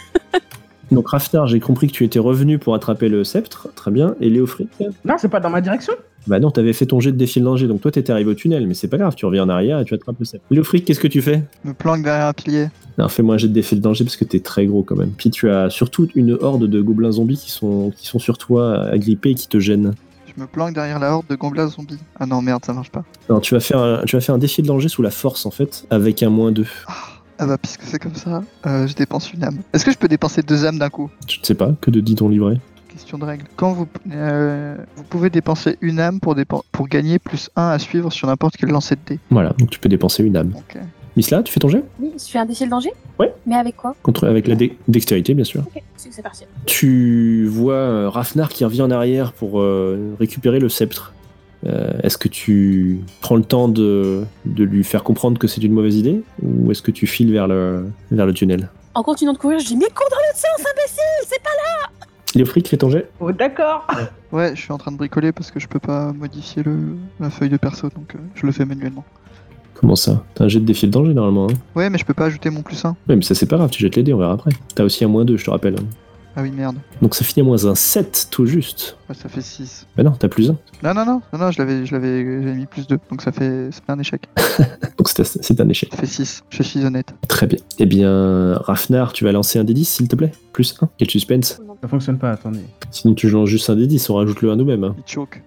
S4: Donc Rafnar, j'ai compris que tu étais revenu pour attraper le sceptre, très bien. Et Léofric?
S6: Non, c'est pas dans ma direction.
S4: Bah non, t'avais fait ton jet de défier le danger, donc toi t'étais arrivé au tunnel, mais c'est pas grave, tu reviens en arrière et tu attrapes le sceptre. Léofric, qu'est-ce que tu fais?
S5: Je me planque derrière un pilier.
S4: Non, fais-moi un jet de défier le danger parce que t'es très gros quand même. Puis tu as surtout une horde de gobelins zombies qui sont sur toi, agrippés et qui te gênent.
S5: Je me planque derrière la horde de gobelins zombies. Ah non, merde, ça marche pas.
S4: Alors tu vas faire un défier de danger sous la force en fait, avec un -2.
S5: Ah bah, puisque c'est comme ça, je dépense une âme. Est-ce que je peux dépenser 2 âmes d'un coup?
S4: Je ne sais pas, que te dit ton livret?
S5: Question de règle. Quand vous pouvez dépenser une âme pour gagner +1 à suivre sur n'importe quel lancer de dés.
S4: Voilà, donc tu peux dépenser une âme.
S5: Ok.
S4: Misla, tu fais ton jet?
S1: Oui, je fais un défi le danger.
S4: Ouais.
S1: Mais avec quoi?
S4: Avec la dextérité, bien sûr.
S1: Ok, c'est parti.
S4: Tu vois Rafnar qui revient en arrière pour récupérer le sceptre. Est-ce que tu prends le temps de lui faire comprendre que c'est une mauvaise idée? Ou est-ce que tu files vers le tunnel?
S1: En continuant de courir, je dis mais cours dans l'autre sens, imbécile, c'est pas là.
S4: Léofric, fais ton jet?
S6: Oh, d'accord.
S5: Ouais, je suis en train de bricoler parce que je peux pas modifier ma feuille de perso, donc je le fais manuellement.
S4: Comment ça? T'as un jet de défi le danger normalement, hein?
S5: Ouais, mais je peux pas ajouter mon +1.
S4: Ouais, mais ça c'est pas grave, tu jettes les dés, on verra après. T'as aussi un -2, je te rappelle.
S5: Ah oui, merde.
S4: Donc ça finit à -7, tout juste.
S5: Ouais, ça fait 6.
S4: Bah non, t'as +1.
S5: Non, j'avais mis +2, donc ça fait un échec.
S4: Donc c'est un échec.
S5: Ça fait 6, je suis honnête.
S4: Très bien. Eh bien, Rafnar, tu vas lancer un D10 s'il te plaît? +1. Quel suspense.
S6: Ça fonctionne pas, attendez.
S4: Sinon tu lances juste un D10, on rajoute-le à nous-mêmes. Hein.
S5: Il choke.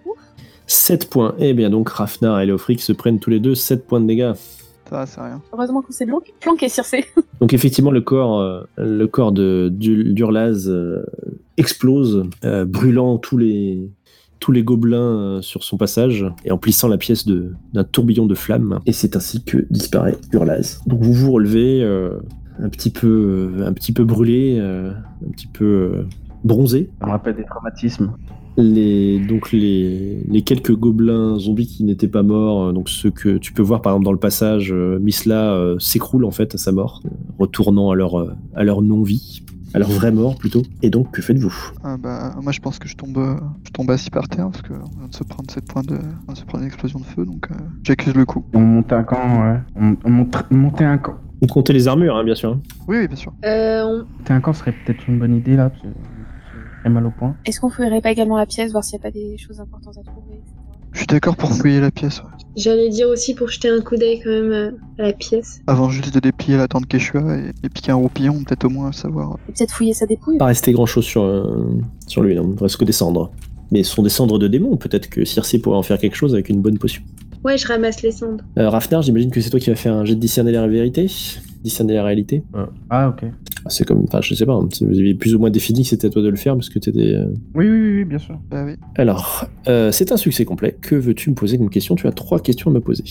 S4: 7 points. Eh bien donc Rafnar et Léofric se prennent tous les deux 7 points de dégâts.
S5: Ça va, c'est rien.
S1: Heureusement qu'on s'est planqué, Circé.
S4: Donc effectivement, le corps d'Hurlaz explose, brûlant tous les gobelins sur son passage et emplissant la pièce d'un tourbillon de flammes. Et c'est ainsi que disparaît Hurlaz. Donc vous vous relevez un petit peu brûlé, un petit peu bronzé.
S6: Ça me rappelle des traumatismes.
S4: Les quelques gobelins zombies qui n'étaient pas morts, donc ceux que tu peux voir par exemple dans le passage, Misla s'écroule en fait à sa mort, retournant à leur non-vie, à leur vraie mort plutôt. Et donc que faites-vous?
S5: Moi je pense que je tombe assis par terre parce qu'on vient de se prendre 7 points on vient de se prendre une explosion de feu, donc j'accuse le coup.
S6: On monte un camp, ouais. On montait un camp.
S4: Vous comptez les armures, hein, bien sûr.
S5: Oui, bien sûr.
S6: Monter un camp serait peut-être une bonne idée là, parce que j'ai mal au point.
S1: Est-ce qu'on fouillerait pas également la pièce, voir s'il n'y a pas des choses importantes à trouver, etc.
S5: Je suis d'accord pour fouiller la pièce, ouais.
S2: J'allais dire aussi pour jeter un coup d'œil quand même à la pièce.
S5: Avant juste de déplier la tente Quechua et piquer un roupillon, peut-être au moins savoir.
S1: Et peut-être fouiller sa dépouille.
S4: Pas resté grand-chose sur lui, non. Il ne reste que des cendres. Mais ce sont des cendres de démons, peut-être que Circé pourrait en faire quelque chose avec une bonne potion.
S2: Ouais, je ramasse les cendres.
S4: Rafnar, j'imagine que c'est toi qui vas faire un jet de discerner la vérité, discerner la réalité.
S6: Ah, ok.
S4: C'est comme, enfin, je sais pas, hein, vous avez plus ou moins défini que c'était à toi de le faire parce que t'étais.
S6: Oui, bien sûr.
S5: Bah oui.
S4: Alors, c'est un succès complet. Que veux-tu me poser comme question? Tu as 3 questions à me poser.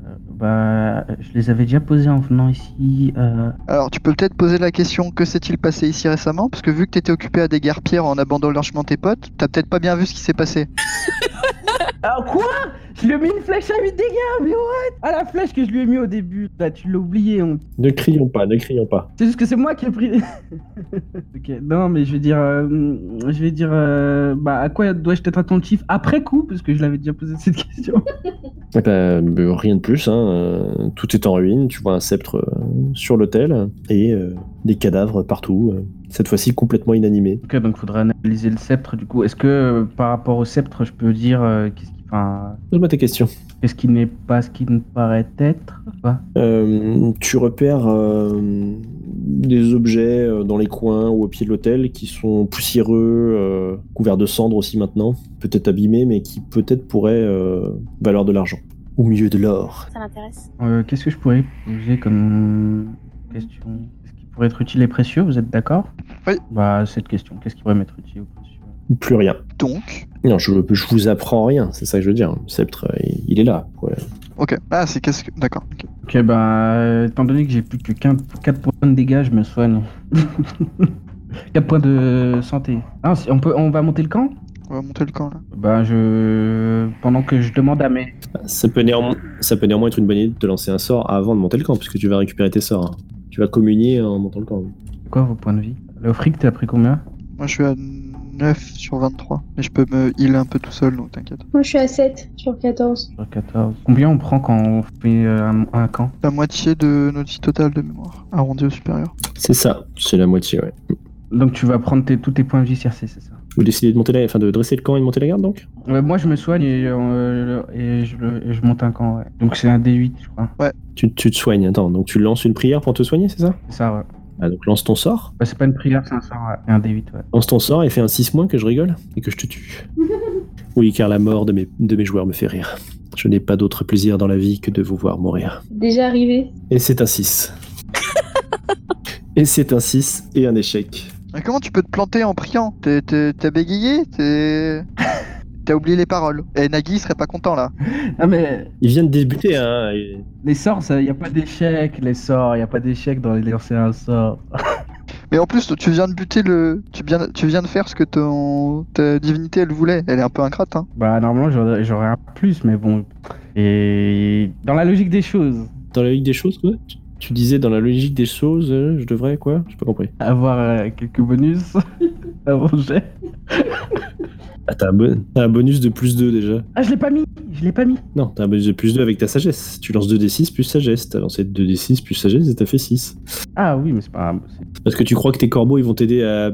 S6: Je les avais déjà posées en venant ici.
S5: Alors, tu peux peut-être poser la question, que s'est-il passé ici récemment? Parce que vu que t'étais occupé à déguerpir en abandonnant tes potes, t'as peut-être pas bien vu ce qui s'est passé.
S6: Ah quoi? Je lui ai mis une flèche à 8 dégâts, mais what? Ah, la flèche que je lui ai mis au début, là, tu l'as oublié.
S4: Ne crions pas, ne crions pas.
S6: C'est juste que c'est moi qui ai pris... Ok, non, mais je vais dire... bah, à quoi dois-je être attentif après coup? Parce que je l'avais déjà posé cette question.
S4: Rien de plus, hein. Tout est en ruine, tu vois un sceptre sur l'autel et des cadavres partout, cette fois-ci complètement inanimés.
S6: Ok, donc faudrait analyser le sceptre, du coup. Est-ce que, par rapport au sceptre, je peux dire
S4: Pose-moi tes questions.
S6: qu'est-ce qui n'est pas ce qui ne paraît être? Pas.
S4: Tu repères des objets dans les coins ou au pied de l'autel qui sont poussiéreux, couverts de cendres aussi maintenant, peut-être abîmés, mais qui peut-être pourraient valoir de l'argent. Au milieu de l'or.
S1: Ça m'intéresse.
S6: Qu'est-ce que je pourrais poser comme question? Qu'est-ce qui pourrait être utile et précieux? Vous êtes d'accord?
S5: Oui.
S6: Bah, cette question. Qu'est-ce qui pourrait m'être utile ou précieux?
S4: Plus rien.
S5: Donc,
S4: Non, je vous apprends rien, c'est ça que je veux dire. Le sceptre, il est là. Ouais.
S5: ok. Ah, c'est qu'est-ce que. D'accord. ok.
S6: Ok, bah, étant donné que j'ai plus que 4 points de dégâts, je me soigne. 4 points de santé. Ah, on va monter le camp?
S5: On va monter le camp là.
S6: Bah, pendant que je demande à mes...
S4: Ça peut néanmoins être une bonne idée de te lancer un sort avant de monter le camp, puisque tu vas récupérer tes sorts. Hein. Tu vas communier en montant le camp.
S6: C'est quoi vos points de vie? Le fric, t'as pris combien?
S5: Moi, je suis à 9 sur 23. Mais je peux me heal un peu tout seul, donc t'inquiète.
S2: Moi, je suis à 7 sur 14.
S6: Sur 14. Combien on prend quand on fait un camp?
S5: La moitié de notre vie totale de mémoire, arrondi au supérieur.
S4: C'est ça, c'est la moitié, ouais.
S6: Donc tu vas prendre tous tes points de vie CRC, c'est ça?
S4: Vous décidez de dresser le camp et de monter la garde, donc?
S6: Moi je me soigne et je monte un camp, ouais. Donc c'est un D8, je crois.
S4: Tu te soignes, attends, donc tu lances une prière pour te soigner, c'est ça?
S6: C'est ça, ouais.
S4: Ah, donc lance ton sort.
S6: Bah, c'est pas une prière, c'est un sort, ouais. Et un D8, ouais.
S4: Lance ton sort et fais un 6- que je rigole et que je te tue. Oui, car la mort de mes joueurs me fait rire. Je n'ai pas d'autre plaisir dans la vie que de vous voir mourir.
S2: Déjà arrivé.
S4: Et c'est un 6. Et c'est un 6 et un échec.
S5: Mais comment tu peux te planter en priant? T'as bégayé? T'as oublié les paroles. Et Nagui serait pas content là.
S6: Ah mais
S4: Il vient de débuter, hein.
S6: les sorts, il y a pas d'échec, les sorts, il y a pas d'échec dans les lancer un sort.
S5: Mais en plus, tu viens de buter tu viens de faire ce que ta divinité elle voulait. Elle est un peu ingrate, hein.
S6: Bah normalement j'aurais un plus, mais bon. Et dans la logique des choses,
S4: Dans la logique des choses, quoi? Tu disais dans la logique des choses, je devrais quoi? J'ai pas compris.
S6: avoir quelques bonus avant jet.
S4: Ah, t'as un bonus de +2 déjà.
S6: Ah, je l'ai pas mis.
S4: Non, t'as un bonus de +2 avec ta sagesse. Tu lances 2d6 plus sagesse. T'as lancé 2d6 plus sagesse et t'as fait 6.
S6: Ah oui, mais c'est pas grave.
S4: Parce que tu crois que tes corbeaux ils vont t'aider à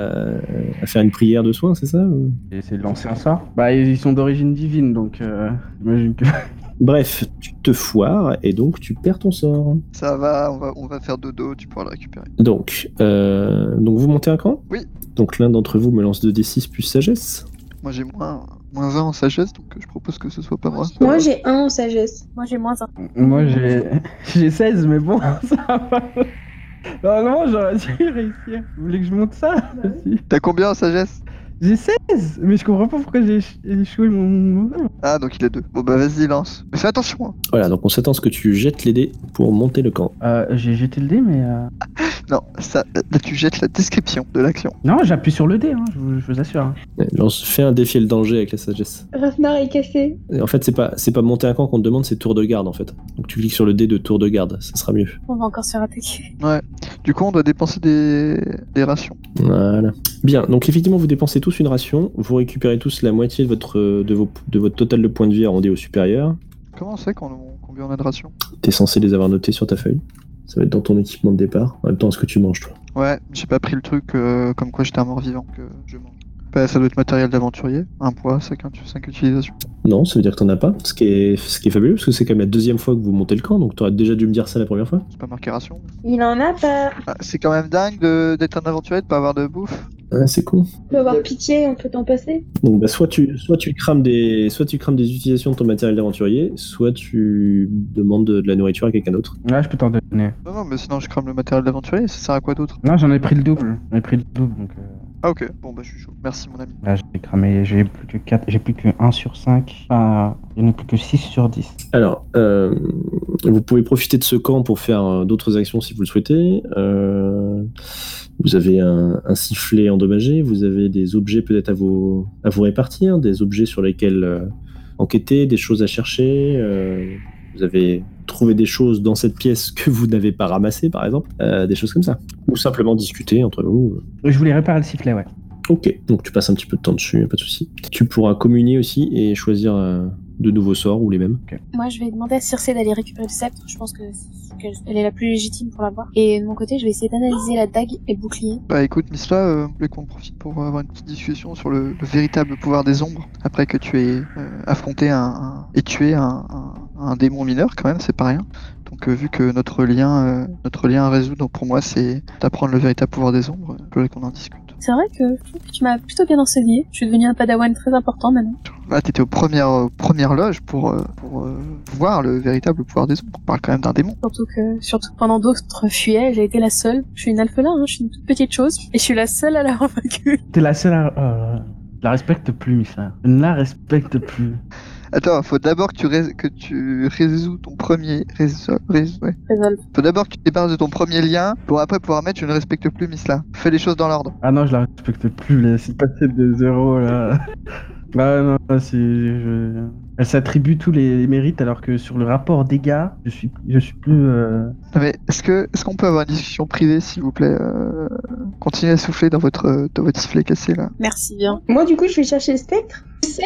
S4: faire une prière de soin, c'est ça?
S6: C'est de lancer un sort. Bah ils sont d'origine divine, donc j'imagine que...
S4: Bref, tu te foires et donc tu perds ton sort.
S5: Ça va, on va faire dodo, tu pourras le récupérer.
S4: Donc vous montez un camp?
S5: Oui.
S4: Donc l'un d'entre vous me lance 2d6 plus sagesse.
S5: Moi j'ai moins 1 en sagesse, donc je propose que ce soit pas moi.
S2: Moi, j'ai 1 en sagesse.
S1: Moi, j'ai moins 1.
S6: Moi j'ai 16, mais bon, ça va. Normalement j'aurais dû réussir. Vous voulez que je monte ça aussi?
S5: T'as combien en sagesse?
S6: J'ai 16, mais je comprends pas pourquoi j'ai échoué mon...
S5: Ah, donc il est 2. Bon bah vas-y, lance. Mais fais attention, hein.
S4: Voilà, donc on s'attend à ce que tu jettes les dés pour monter le camp.
S6: J'ai jeté le dé, mais...
S5: Non, là tu jettes la description de l'action.
S6: Non, j'appuie sur le dé, hein, je vous assure. Hein.
S4: Fais un défier le danger avec la sagesse.
S2: Rafnar est cassé.
S4: Et en fait, c'est pas monter un camp qu'on te demande, c'est tour de garde en fait. Donc tu cliques sur le dé de tour de garde, ça sera mieux.
S1: On va encore se faire attaquer.
S5: Ouais. Du coup, on doit dépenser des rations.
S4: Voilà. Bien, donc effectivement, vous dépensez tous une ration, vous récupérez tous la moitié de votre total de points de vie arrondi au supérieur.
S5: Comment on sait combien on a de rations?
S4: T'es censé les avoir notés sur ta feuille. Ça va être dans ton équipement de départ. En même temps, ce que tu manges, toi.
S5: Ouais, j'ai pas pris le truc comme quoi j'étais un mort-vivant que je mange. Bah, ça doit être matériel d'aventurier, un poids, 5 utilisations.
S4: Non, ça veut dire que t'en as pas, ce qui est fabuleux, parce que c'est quand même la deuxième fois que vous montez le camp, donc t'aurais déjà dû me dire ça la première fois.
S5: C'est pas marqué ration.
S2: Il en a pas.
S5: Ah, c'est quand même dingue d'être un aventurier, de pas avoir de bouffe.
S4: Ah, c'est cool.
S2: On peut avoir pitié, on peut t'en passer.
S4: Donc bah, soit tu crames des utilisations de ton matériel d'aventurier, soit tu demandes de la nourriture à quelqu'un d'autre.
S6: Ouais, je peux t'en donner.
S5: Non, mais sinon je crame le matériel d'aventurier, ça sert à quoi d'autre?
S6: Non, j'en ai pris le double. Donc...
S5: Ah ok, bon bah je suis chaud. Merci mon ami.
S6: Là, j'ai cramé, j'ai plus que 4, j'ai plus que 1 sur 5. Enfin, il n'y en a plus que 6 sur 10.
S4: Alors, vous pouvez profiter de ce camp pour faire d'autres actions si vous le souhaitez. Vous avez un sifflet endommagé, vous avez des objets peut-être à vous répartir, des objets sur lesquels enquêter, des choses à chercher. Vous avez trouvé des choses dans cette pièce que vous n'avez pas ramassées, par exemple. Des choses comme ça. Ou simplement discuter entre vous.
S6: Je voulais réparer le sifflet, ouais.
S4: Ok, donc tu passes un petit peu de temps dessus, pas de souci. Tu pourras communier aussi et choisir de nouveaux sorts ou les mêmes.
S6: Okay.
S1: Moi, je vais demander à Circé d'aller récupérer le sceptre. Je pense qu'elle est la plus légitime pour l'avoir. Et de mon côté, je vais essayer d'analyser la dague et le bouclier.
S5: Bah écoute, Misla, je voulais qu'on profite pour avoir une petite discussion sur le véritable pouvoir des ombres. Après que tu aies affronté et tué un démon mineur, quand même, c'est pas rien. Donc vu que notre lien à résoudre, pour moi, c'est d'apprendre le véritable pouvoir des ombres, je voulais qu'on en discute.
S1: C'est vrai que je trouve que tu m'as plutôt bien enseigné. Je suis devenu un padawan très important maintenant.
S5: Là, t'étais aux premières loges pour voir le véritable pouvoir des ombres. On parle quand même d'un démon.
S1: Surtout que pendant d'autres fuyaient, j'ai été la seule. Je suis une alphelin, je suis une toute petite chose. Et je suis la seule à l'avoir vaincue.
S6: T'es la seule à... Je la respecte plus, Misla. Je ne la respecte plus.
S5: Attends, faut d'abord que tu résous ton premier... Ouais. Faut d'abord que tu te débarrasses de ton premier lien pour après pouvoir mettre je ne respecte plus Misla. Fais les choses dans l'ordre.
S6: Ah non, je la respecte plus, là. C'est passé de 0, là. Bah non, elle s'attribue tous les mérites alors que sur le rapport dégâts, je suis plus...
S5: Non mais est-ce qu'on peut avoir une discussion privée s'il vous plaît Continuez à souffler dans votre sifflet cassé là.
S1: Merci bien.
S2: Moi du coup je vais chercher le sceptre.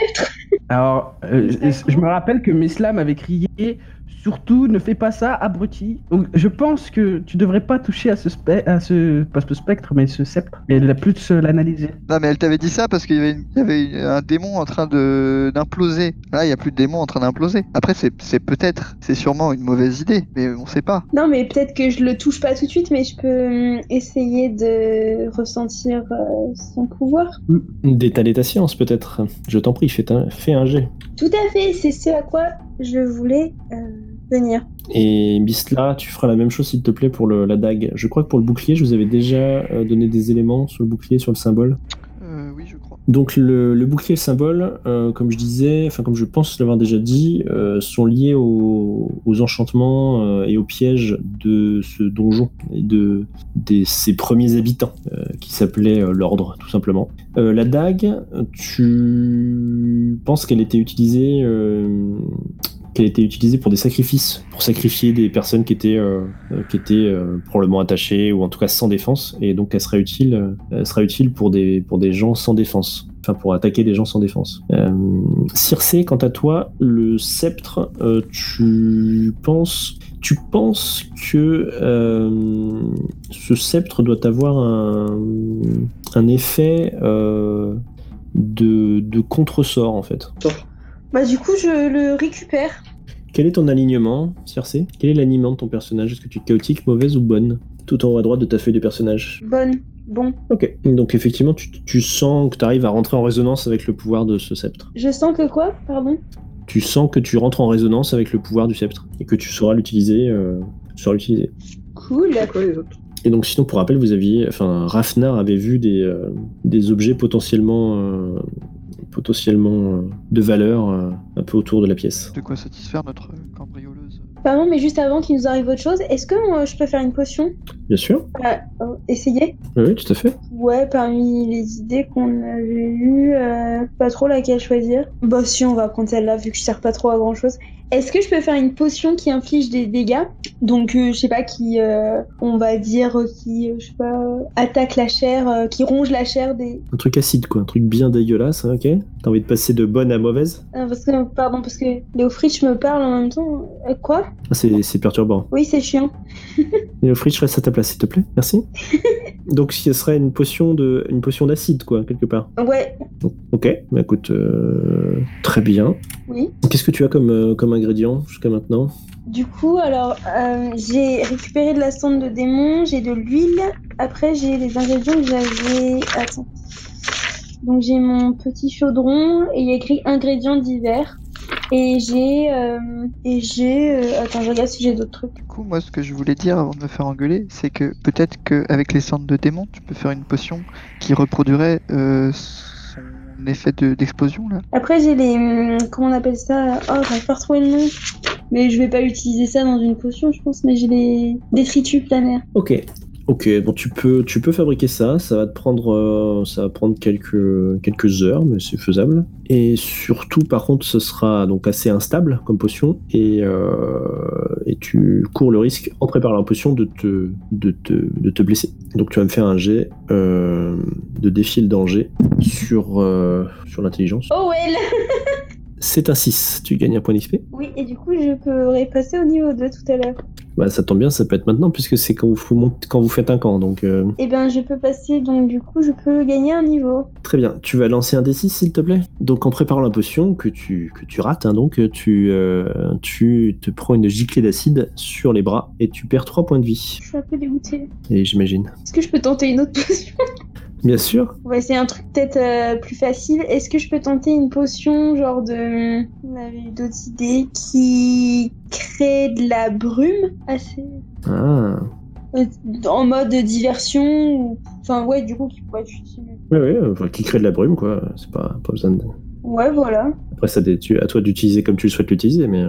S6: Alors, je me rappelle que Misla m'avait crié « Surtout, ne fais pas ça, abruti !» Donc, je pense que tu devrais pas toucher à pas ce spectre, mais ce sceptre. Et elle a plus l'analyser.
S5: Non, mais elle t'avait dit ça parce qu'il y avait un démon en train d'imploser. Là, il y a plus de démon en train d'imploser. Après, c'est sûrement une mauvaise idée, mais on sait pas.
S2: Non, mais peut-être que je le touche pas tout de suite, mais je peux essayer de ressentir son pouvoir.
S4: D'étaler ta science, peut-être. Je t'en prie, fais un jet.
S2: Tout à fait, c'est ce à quoi je voulais venir.
S4: Et Misla, tu feras la même chose s'il te plaît pour la dague. Je crois que pour le bouclier, je vous avais déjà donné des éléments sur le bouclier, sur le symbole.
S5: Oui, je crois.
S4: Donc le bouclier et le symbole, comme je pense l'avoir déjà dit, sont liés aux enchantements et aux pièges de ce donjon et de ses premiers habitants, qui s'appelaient l'ordre, tout simplement. La dague, tu penses qu'elle était utilisée pour des sacrifices, pour sacrifier des personnes qui étaient probablement attachées ou en tout cas sans défense, et donc elle sera utile pour des gens sans défense, enfin pour attaquer des gens sans défense. Circé, quant à toi, le sceptre, tu penses que ce sceptre doit avoir un effet de contre-sort en fait.
S2: Bah du coup je le récupère.
S4: Quel est ton alignement, Circé ? Quel est l'alignement de ton personnage ? Est-ce que tu es chaotique, mauvaise ou bonne ? Tout en haut à droite de ta feuille de personnage.
S2: Bon.
S4: Ok, donc effectivement tu sens que tu arrives à rentrer en résonance avec le pouvoir de ce sceptre.
S2: Je sens que quoi, pardon ?
S4: Tu sens que tu rentres en résonance avec le pouvoir du sceptre et que tu sauras l'utiliser.
S2: Cool.
S5: Les autres.
S4: Et donc sinon, pour rappel, Rafnar avait vu des objets potentiellement de valeur un peu autour de la pièce.
S5: De quoi satisfaire notre cambrioleuse.
S2: Pardon, mais juste avant qu'il nous arrive autre chose, est-ce que je peux faire une potion ?
S4: Bien sûr.
S2: Essayer ?
S4: Oui, tout à fait.
S2: Ouais, parmi les idées qu'on avait eues, pas trop laquelle choisir. Bah si, on va prendre celle-là vu que je sers pas trop à grand-chose. Est-ce que je peux faire une potion qui inflige des dégâts ? Donc, je sais pas, on va dire, attaque la chair, qui ronge la chair des...
S4: Un truc acide, quoi. Un truc bien dégueulasse, hein, ok ? T'as envie de passer de bonne à mauvaise ?
S2: Parce que Léofritch me parle en même temps. Quoi ?
S4: C'est perturbant.
S2: Oui, c'est chiant.
S4: Léofritch, reste à ta place, s'il te plaît. Merci. Donc, ce serait une potion d'acide, quoi, quelque part.
S2: Ouais.
S4: Ok, bah écoute, très bien.
S2: Oui.
S4: Qu'est-ce que tu as comme ingrédient jusqu'à maintenant ?
S2: Du coup, alors, j'ai récupéré de la sonde de démon, j'ai de l'huile. Après, j'ai les ingrédients que j'avais... Attends. Donc, j'ai mon petit chaudron et il y a écrit ingrédients divers. Et j'ai... Attends, je regarde si j'ai d'autres trucs.
S5: Du coup, moi, ce que je voulais dire avant de me faire engueuler, c'est que peut-être qu'avec les cendres de démon, tu peux faire une potion qui reproduirait son effet d'explosion, là.
S2: Après, j'ai les... comment on appelle ça ? Oh, j'arrive pas à retrouver le nom. Mais je vais pas utiliser ça dans une potion, je pense, mais j'ai les détritus planaires.
S4: Ok. Ok, bon, tu peux fabriquer ça. Ça va prendre quelques heures, mais c'est faisable. Et surtout, par contre, ce sera donc assez instable comme potion, et tu cours le risque en préparant la potion de te blesser. Donc tu vas me faire un jet de défi le danger sur l'intelligence.
S2: Oh well.
S4: C'est un 6. Tu gagnes un point d'XP.
S2: Oui, et du coup, je pourrais passer au niveau 2 tout à l'heure.
S4: Bah, ça tombe bien, ça peut être maintenant, puisque c'est quand vous faites un camp, donc...
S2: Eh ben, je peux passer, donc du coup, je peux gagner un niveau.
S4: Très bien, tu vas lancer un D6, s'il te plaît. Donc, en préparant la potion, que tu rates, hein, donc, tu te prends une giclée d'acide sur les bras, et tu perds 3 points de vie.
S2: Je suis un peu dégoûtée.
S4: Et j'imagine.
S2: Est-ce que je peux tenter une autre potion?
S4: Bien sûr.
S2: On va essayer un truc peut-être plus facile. Est-ce que je peux tenter une potion, genre de... On avait d'autres idées qui crée de la brume assez...
S4: Ah.
S2: En mode diversion ou... Enfin, ouais, du coup, qui pourrait être utile.
S4: Ouais, enfin, qui crée de la brume, quoi. C'est pas besoin de...
S2: Ouais, voilà.
S4: Après, ça à toi d'utiliser comme tu le souhaites l'utiliser, mais...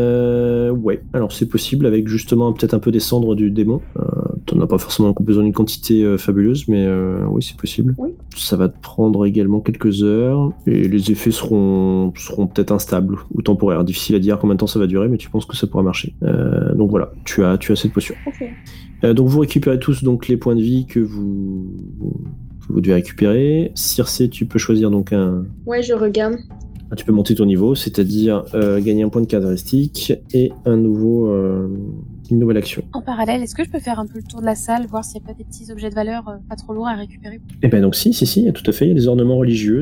S4: ouais, alors c'est possible avec justement peut-être un peu des cendres du démon. T'en as pas forcément besoin d'une quantité fabuleuse, mais oui, c'est possible.
S2: Oui.
S4: Ça va te prendre également quelques heures, et les effets seront peut-être instables ou temporaires. Difficile à dire combien de temps ça va durer, mais tu penses que ça pourra marcher. Donc voilà, tu as cette potion.
S2: Ok.
S4: Donc vous récupérez tous donc les points de vie que vous devez récupérer. Circé, tu peux choisir donc un...
S2: Ouais, je regarde.
S4: Tu peux monter ton niveau, c'est-à-dire gagner un point de caractéristique et une nouvelle action.
S1: En parallèle, est-ce que je peux faire un peu le tour de la salle, voir s'il n'y a pas des petits objets de valeur pas trop lourds à récupérer?
S4: Eh ben donc si, tout à fait, il y a des ornements religieux.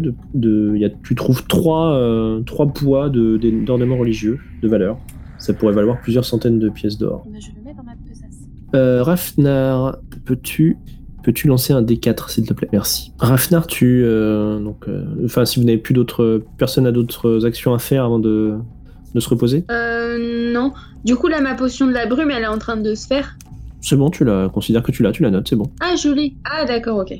S4: Tu trouves trois poids d'ornements religieux de valeur. Ça pourrait valoir plusieurs centaines de pièces d'or.
S1: Ben, je le mets dans ma besace.
S4: Rafnar, peux-tu lancer un D4, s'il te plaît? Merci. Rafnar, si vous n'avez plus personne n'a d'autres actions à faire avant de se reposer?
S2: Non. Du coup, là, ma potion de la brume, elle est en train de se faire.
S4: C'est bon, considère que tu la notes, c'est bon.
S2: Ah, joli. Ah, d'accord, ok.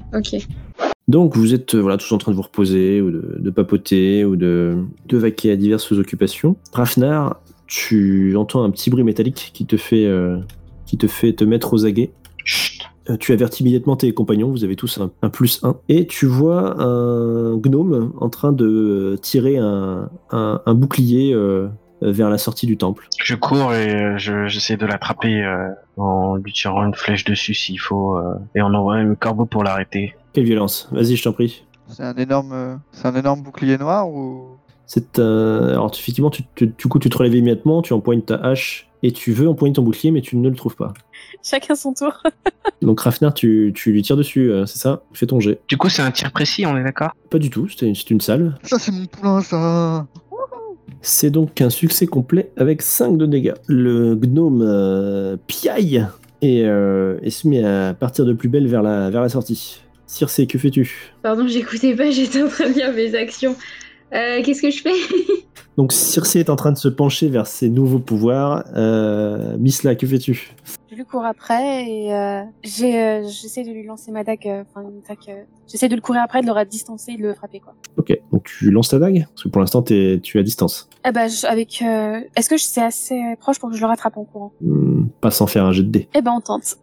S4: Donc vous êtes tous en train de vous reposer, ou de papoter, ou de vaquer à diverses occupations. Rafnar, tu entends un petit bruit métallique qui te fait te mettre aux aguets.
S6: Chut.
S4: Tu avertis immédiatement tes compagnons, vous avez tous un +1, et tu vois un gnome en train de tirer un bouclier vers la sortie du temple.
S6: Je cours et j'essaie de l'attraper en lui tirant une flèche dessus s'il faut, et en envoyant le corbeau pour l'arrêter.
S4: Quelle violence, vas-y, je t'en prie.
S5: C'est un énorme bouclier noir ou...
S4: Alors effectivement, tu te relèves immédiatement, tu empoignes ta hache, et tu veux empoigner ton bouclier, mais tu ne le trouves pas.
S1: Chacun son tour.
S4: Donc Rafnar, tu lui tires dessus, c'est ça? Fais ton jet.
S6: Du coup, c'est un tir précis, on est d'accord?
S4: Pas du tout, c'est une salve.
S5: Ça, c'est mon poulain, ça.
S4: C'est donc un succès complet avec 5 de dégâts. Le gnome piaille et se met à partir de plus belle vers la sortie. Circé, que fais-tu?
S2: Pardon, j'écoutais pas, j'étais en train de lire mes actions. Qu'est-ce que je fais?
S4: Donc Circé est en train de se pencher vers ses nouveaux pouvoirs. Misla, que fais-tu?
S1: Je lui cours après et j'essaie de lui lancer ma dague, une attaque. J'essaie de le courir après, de le distancer et de le frapper, quoi.
S4: Ok, donc tu lances ta dague? Parce que pour l'instant, tu es à distance.
S1: Eh ben, est-ce que c'est assez proche pour que je le rattrape en courant?
S4: Pas sans faire un jet de dés.
S1: Eh ben, on tente.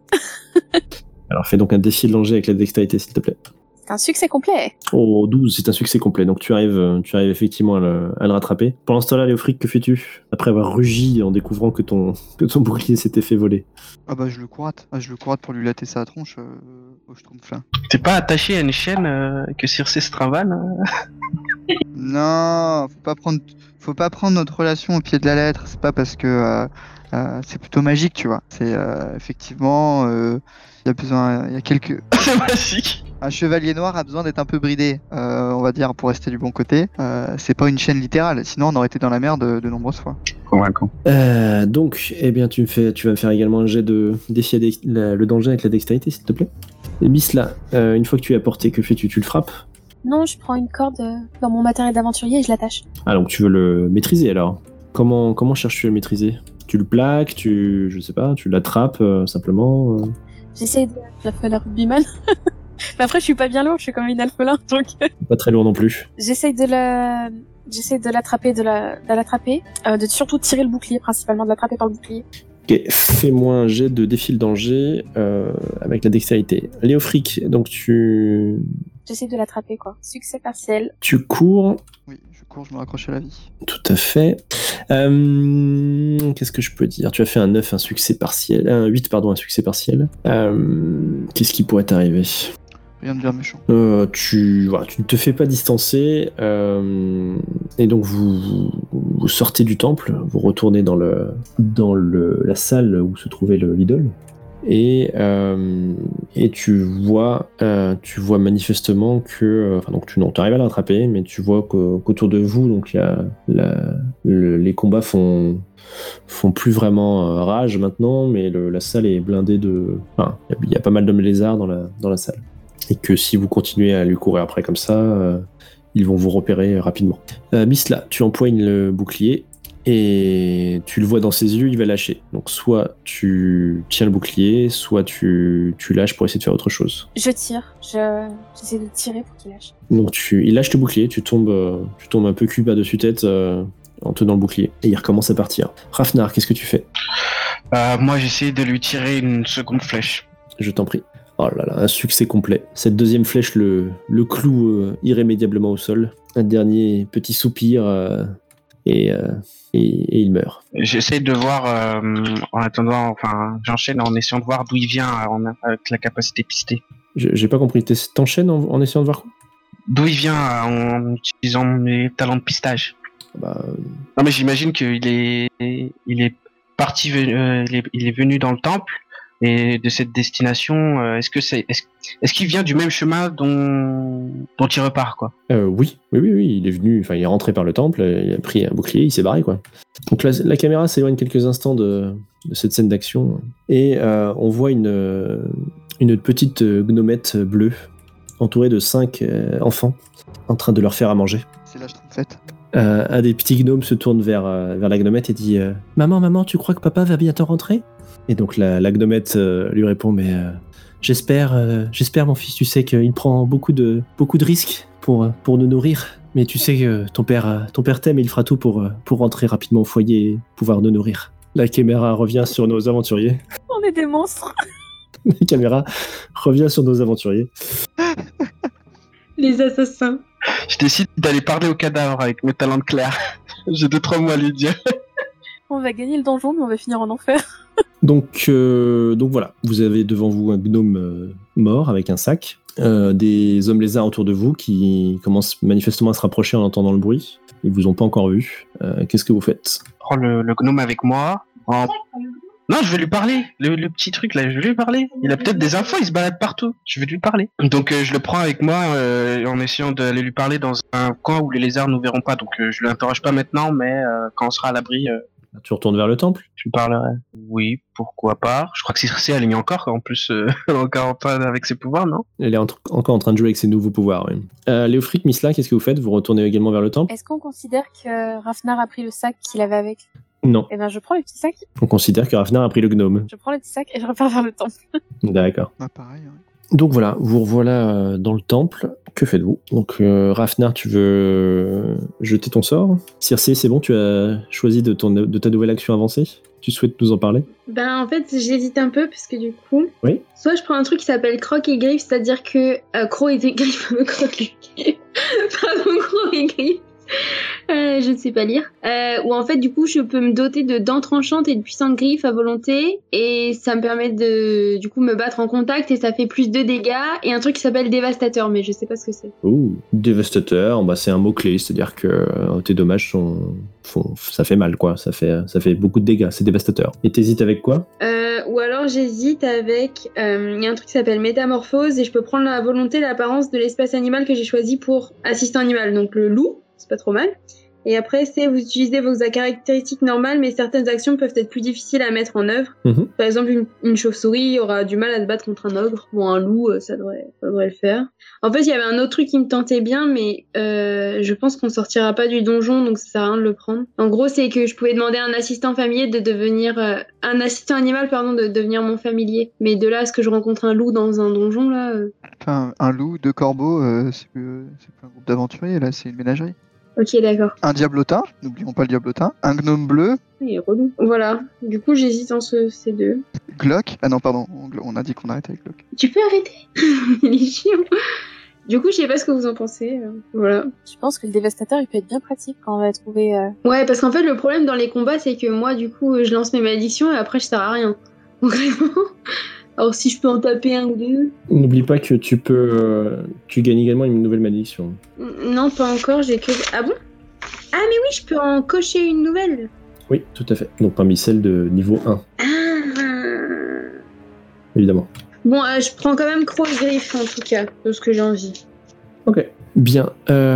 S4: Alors fais donc un défi de danger avec la dextérité, s'il te plaît.
S1: C'est un succès complet.
S4: Oh, 12, c'est un succès complet. Donc tu arrives effectivement à le rattraper. Pendant ce temps-là, Léofric, que fais-tu? Après avoir rugi en découvrant que ton bouclier s'était fait voler.
S5: Ah bah je le courate pour lui latter sa tronche au schtroumpf.
S6: T'es pas attaché à une chaîne que Circé se trimballe?
S5: Non, faut pas prendre notre relation au pied de la lettre. C'est pas parce que c'est plutôt magique, tu vois. C'est effectivement, il y a quelques...
S6: C'est magique.
S5: Un chevalier noir a besoin d'être un peu bridé, on va dire, pour rester du bon côté. C'est pas une chaîne littérale, sinon on aurait été dans la merde de nombreuses fois.
S6: Convaincant.
S4: Donc, eh bien, tu vas me faire également un jet de défier le danger avec la dextérité, s'il te plaît. Et Misla, une fois que tu es apporté, que fais-tu? Tu le frappes?
S1: Non, je prends une corde dans mon matériel d'aventurier et je l'attache.
S4: Ah, donc tu veux le maîtriser alors? Comment cherches-tu à le maîtriser? Tu le plaques, je sais pas, tu l'attrapes simplement
S1: J'essaie de la faire la rugbyman. Mais après, je suis pas bien lourde, je suis comme une alphelin, donc...
S4: Pas très lourd non plus.
S1: J'essaie de l'attraper, de surtout tirer le bouclier, principalement de l'attraper par le bouclier.
S4: Ok, fais-moi un jet de défi le danger avec la dextérité. Léofric, donc
S1: J'essaie de l'attraper, quoi. Succès partiel.
S4: tu cours,
S5: Oui, je cours, je me raccroche à la vie.
S4: tout à fait. Qu'est-ce que je peux dire? Tu as fait un 9, un succès partiel. Un 8, pardon, un succès partiel. Qu'est-ce qui pourrait t'arriver?
S5: Rien de bien méchant.
S4: Tu ne te fais pas distancer, et donc vous sortez du temple, vous retournez dans la salle où se trouvait l'idole, et tu vois manifestement que, donc tu arrives à la rattraper, mais tu vois qu'autour de vous, donc il y a les combats font plus vraiment rage maintenant, mais la salle est blindée il y a pas mal d'hommes lézards dans la salle. Et que si vous continuez à lui courir après comme ça, ils vont vous repérer rapidement. Misla, tu empoignes le bouclier et tu le vois dans ses yeux, il va lâcher. Donc soit tu tiens le bouclier, soit tu lâches pour essayer de faire autre chose.
S1: Je tire. J'essaie de tirer pour qu'il lâche.
S4: Donc il lâche le bouclier, tu tombes un peu cul bas dessus tête en tenant le bouclier et il recommence à partir. Rafnar, qu'est-ce que tu fais?
S6: Moi, j'essaie de lui tirer une seconde flèche.
S4: Je t'en prie. Oh là là, un succès complet. Cette deuxième flèche le cloue irrémédiablement au sol. Un dernier petit soupir et il meurt.
S6: J'essaie de voir, en attendant, j'enchaîne en essayant de voir d'où il vient avec la capacité pistée.
S4: J'ai pas compris. T'enchaînes en essayant de voir quoi?
S6: D'où il vient en utilisant mes talents de pistage. Non mais j'imagine qu'il est parti, il est venu dans le temple. Et de cette destination, est-ce qu'il vient du même chemin dont il repart, quoi?
S4: Oui, il est venu, il est rentré par le temple, il a pris un bouclier, il s'est barré, quoi. Donc la caméra s'éloigne quelques instants de cette scène d'action, et on voit une petite gnomette bleue, entourée de 5 enfants, en train de leur faire à manger.
S5: C'est l'âge trompette.
S4: Un des petits gnomes se tourne vers la gnomette et dit Maman, tu crois que papa va bientôt rentrer? Et donc la gnomette lui répond mais j'espère mon fils, tu sais qu'il prend beaucoup de risques pour nous nourrir, mais tu sais que ton père t'aime et il fera tout pour rentrer rapidement au foyer et pouvoir nous nourrir. La caméra revient sur nos aventuriers.
S1: On est des monstres.
S4: La caméra revient sur nos aventuriers.
S2: Les assassins.
S6: Je décide d'aller parler au cadavre avec mes talents de Claire. J'ai 2-3 mots à lui dire.
S1: On va gagner le donjon, mais on va finir en enfer.
S4: Donc voilà, vous avez devant vous un gnome mort avec un sac, des hommes lézards autour de vous qui commencent manifestement à se rapprocher en entendant le bruit. Ils vous ont pas encore vu. Qu'est-ce que vous faites?
S6: Je prends le gnome avec moi. Non, je vais lui parler. Le petit truc là, je vais lui parler. Il a peut-être des infos, il se balade partout. Je vais lui parler. Donc je le prends avec moi en essayant d'aller lui parler dans un coin où les lézards nous verront pas. Donc je l'interroge pas maintenant, mais quand on sera à l'abri...
S4: Tu retournes vers le temple?
S6: Je lui parlerai. Oui, pourquoi pas. Je crois que Circé, elle est encore en plus encore en train avec ses pouvoirs, non?
S4: Elle est encore en train de jouer avec ses nouveaux pouvoirs, oui. Léofric, Misla, qu'est-ce que vous faites? Vous retournez également vers le temple?
S1: Est-ce qu'on considère que Rafnar a pris le sac qu'il avait avec?
S4: Non.
S1: Eh ben, je prends le petit sac.
S4: On considère que Rafnar a pris le gnome.
S1: Je prends le petit sac et je repars vers le temple.
S4: D'accord.
S5: Bah pareil. Ouais.
S4: Donc voilà, vous revoilà dans le temple. Que faites-vous? Donc Rafnar, tu veux jeter ton sort? Circé, c'est bon, tu as choisi de ta nouvelle action avancée? Tu souhaites nous en parler?
S2: Ben en fait j'hésite un peu parce que du coup,
S4: oui.
S2: Soit je prends un truc qui s'appelle croc et griffe, c'est-à-dire que croc et griffe, croc et griffe, pardon, croc et griffe. Je ne sais pas lire. Ou en fait, du coup, je peux me doter de dents tranchantes et de puissantes griffes à volonté, et ça me permet de, du coup, me battre en contact et ça fait plus de dégâts. Et un truc qui s'appelle dévastateur, mais je sais pas ce que c'est.
S4: Ouh, dévastateur, bah c'est un mot clé, c'est-à-dire que tes dommages ça fait mal, quoi. Ça fait beaucoup de dégâts. C'est dévastateur. Et t'hésites avec quoi?
S2: Ou alors j'hésite avec. Il y a un truc qui s'appelle métamorphose et je peux prendre à volonté l'apparence de l'espèce animale que j'ai choisi pour assistant animal, donc le loup. C'est pas trop mal. Et après, c'est vous utilisez vos caractéristiques normales, mais certaines actions peuvent être plus difficiles à mettre en œuvre.
S4: Mm-hmm.
S2: Par exemple, une chauve-souris aura du mal à se battre contre un ogre. Bon, un loup, ça devrait le faire. En fait, il y avait un autre truc qui me tentait bien, mais je pense qu'on sortira pas du donjon, donc ça sert à rien de le prendre. En gros, c'est que je pouvais demander à un assistant familier de devenir... un assistant animal, pardon, de devenir mon familier. Mais de là à ce que je rencontre un loup dans un donjon, là...
S5: Enfin, un loup, 2 corbeaux, c'est pas un groupe d'aventuriers, là, c'est une ménagerie.
S2: Ok, d'accord.
S5: Un diablotin, n'oublions pas le diablotin. Un gnome bleu.
S2: Il est relou. Voilà. Du coup, j'hésite entre ces deux.
S5: Glock. Ah non, pardon, on a dit qu'on arrêtait avec Glock.
S2: Tu peux arrêter. Il est chiant. Du coup, je sais pas ce que vous en pensez. Voilà.
S1: Je pense que le dévastateur, il peut être bien pratique quand on va trouver...
S2: Ouais, parce qu'en fait, le problème dans les combats, c'est que moi, du coup, je lance mes malédictions et après, je sers à rien. Vraiment. Alors, si je peux en taper un ou deux.
S4: N'oublie pas que tu gagnes également une nouvelle malédiction.
S2: Non, pas encore, j'ai que. Ah bon? Ah, mais oui, je peux en cocher une nouvelle.
S4: Oui, tout à fait. Donc parmi celles de niveau 1,
S2: Ah.
S4: évidemment.
S2: Bon, je prends quand même Croc et Griffe, en tout cas, de ce que j'ai envie.
S4: Ok. Bien.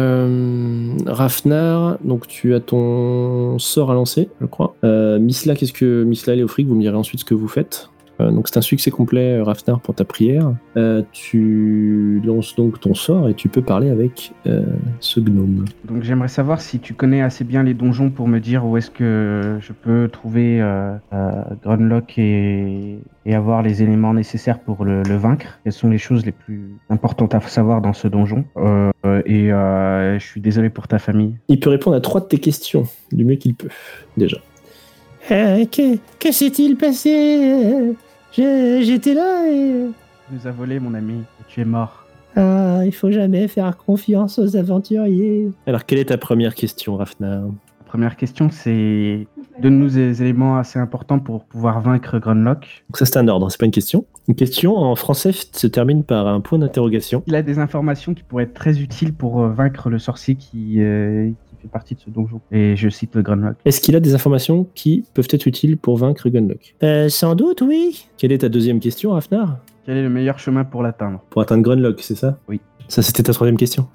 S4: Rafnar, donc tu as ton sort à lancer, je crois. Misla, qu'est-ce que Misla et Léofric, vous me direz ensuite ce que vous faites. Donc c'est un succès complet, Rafnar, pour ta prière. Tu lances donc ton sort et tu peux parler avec ce gnome.
S6: Donc j'aimerais savoir si tu connais assez bien les donjons pour me dire où est-ce que je peux trouver Grunlock et avoir les éléments nécessaires pour le vaincre. Quelles sont les choses les plus importantes à savoir dans ce donjon. Je suis désolé pour ta famille.
S4: Il peut répondre à 3 de tes questions, du mieux qu'il peut, déjà. Que s'est-il passé J'étais là et...
S6: Tu nous as volé, mon ami, et tu es mort.
S4: Ah, il faut jamais faire confiance aux aventuriers. Alors, quelle est ta première question, Rafnar?
S6: La première question, c'est donne-nous des éléments assez importants pour pouvoir vaincre Grunlock.
S4: Donc ça, c'est un ordre, c'est pas une question. Une question, en français, se termine par un point d'interrogation.
S6: Il a des informations qui pourraient être très utiles pour vaincre le sorcier qui fait partie de ce donjon. Et je cite le Grunlock.
S4: Est-ce qu'il a des informations qui peuvent être utiles pour vaincre Grunlock? Sans doute, oui. Quelle est ta deuxième question, Rafnar?
S6: Quel est le meilleur chemin pour l'atteindre?
S4: Pour atteindre Grunlock, c'est ça?
S6: Oui.
S4: Ça, c'était ta troisième question.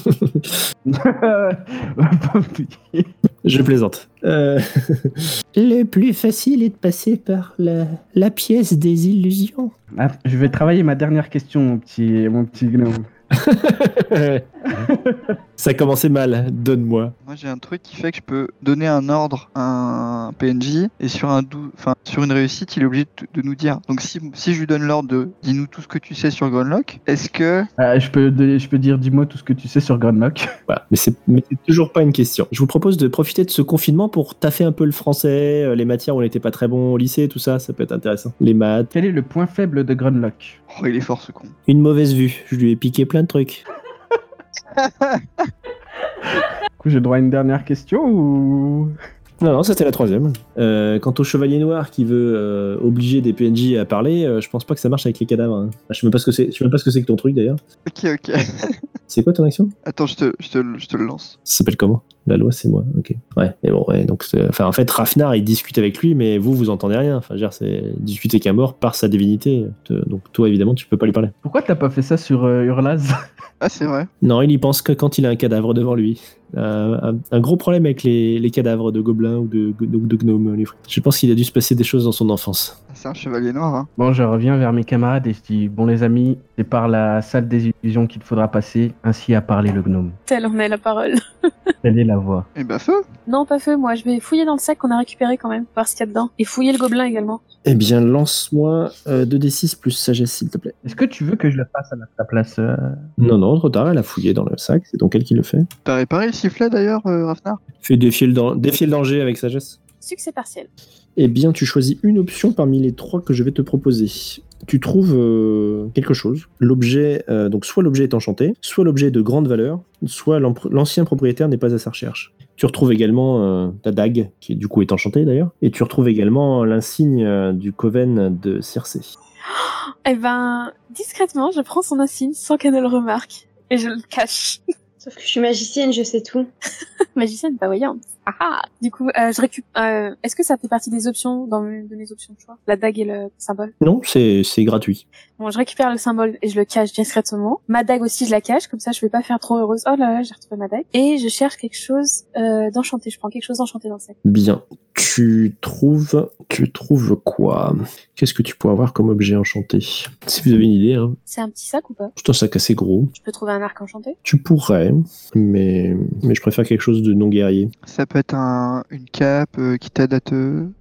S4: Je plaisante. Le plus facile est de passer par la pièce des illusions.
S6: Ah, je vais travailler ma dernière question, mon petit gnome.
S4: Ça a commencé mal, donne-moi.
S5: Moi j'ai un truc qui fait que je peux donner un ordre à un PNJ et sur une réussite il est obligé de nous dire. Donc si je lui donne l'ordre de dis-nous tout ce que tu sais sur Grunlock, est-ce que...
S6: Je peux dire dis-moi tout ce que tu sais sur Grunlock.
S4: Voilà, mais c'est toujours pas une question. Je vous propose de profiter de ce confinement pour taffer un peu le français, les matières où on n'était pas très bon au lycée, tout ça, ça peut être intéressant. Les maths.
S6: Quel est le point faible de Grunlock?
S5: Oh il est fort ce con.
S4: Une mauvaise vue, je lui ai piqué plein de trucs.
S6: Du coup, j'ai droit à une dernière question ou...
S4: Non, c'était la troisième. Quant au chevalier noir qui veut obliger des PNJ à parler, je pense pas que ça marche avec les cadavres. Hein. Je sais même pas ce que c'est. Je sais même pas ce que c'est que ton truc d'ailleurs.
S5: Ok.
S4: C'est quoi ton action?
S5: Attends, je te le lance.
S4: Ça s'appelle comment? La loi, c'est moi. Ok. Ouais. Mais bon, ouais. Donc, en fait, Rafnar, il discute avec lui, mais vous entendez rien. Enfin, je veux dire, c'est discuter qu'un mort par sa divinité. Donc, toi, évidemment, tu peux pas lui parler.
S6: Pourquoi t'as pas fait ça sur Hurlaz?
S5: Ah, c'est vrai.
S4: Non, il y pense que quand il a un cadavre devant lui. Un gros problème avec les cadavres de gobelins ou de gnomes. Je pense qu'il a dû se passer des choses dans son enfance.
S5: C'est un chevalier noir, hein.
S6: Bon, je reviens vers mes camarades et je dis bon les amis, c'est par la salle des illusions qu'il faudra passer, ainsi a parlé le gnome.
S1: Tel en est la parole.
S6: Telle est la voix.
S5: Et bah feu.
S1: Non, pas feu, moi je vais fouiller dans le sac qu'on a récupéré quand même, voir ce qu'il y a dedans. Et fouiller le gobelin également.
S4: Eh bien, lance-moi 2d6 plus sagesse, s'il te plaît.
S6: Est-ce que tu veux que je le fasse à ta place
S4: Non, trop tard, elle a fouillé dans le sac, c'est donc elle qui le fait.
S5: T'as réparé le sifflet d'ailleurs, Rafnar?
S4: Fais défier le danger avec sagesse.
S1: Succès partiel.
S4: Eh bien, tu choisis une option parmi les 3 que je vais te proposer. Tu trouves quelque chose. L'objet, donc soit l'objet est enchanté, soit l'objet est de grande valeur, soit l'ancien propriétaire n'est pas à sa recherche. Tu retrouves également ta dague, qui du coup est enchantée d'ailleurs, et tu retrouves également l'insigne du Coven de Circé.
S1: Eh ben, discrètement, je prends son insigne sans qu'elle ne le remarque. Et je le cache.
S2: Sauf que je suis magicienne, je sais tout.
S1: Magicienne, pas voyante. Ah. Du coup, je récupère. Est-ce que ça fait partie des options de mes options de choix? La dague et le symbole?
S4: Non, c'est gratuit.
S1: Bon, je récupère le symbole et je le cache discrètement. Ma dague aussi, je la cache, comme ça je vais pas faire trop heureuse. Oh là là, j'ai retrouvé ma dague. Et je cherche quelque chose d'enchanté. Je prends quelque chose d'enchanté dans le sac.
S4: Bien. Tu trouves quoi? Qu'est-ce que tu pourrais avoir comme objet enchanté? Si vous avez une idée, hein.
S1: C'est un petit sac ou pas?
S4: C'est un sac assez gros.
S1: Je peux trouver un arc enchanté?
S4: Tu pourrais, mais je préfère quelque chose de non guerrier.
S5: Ça peut être une cape qui t'aide à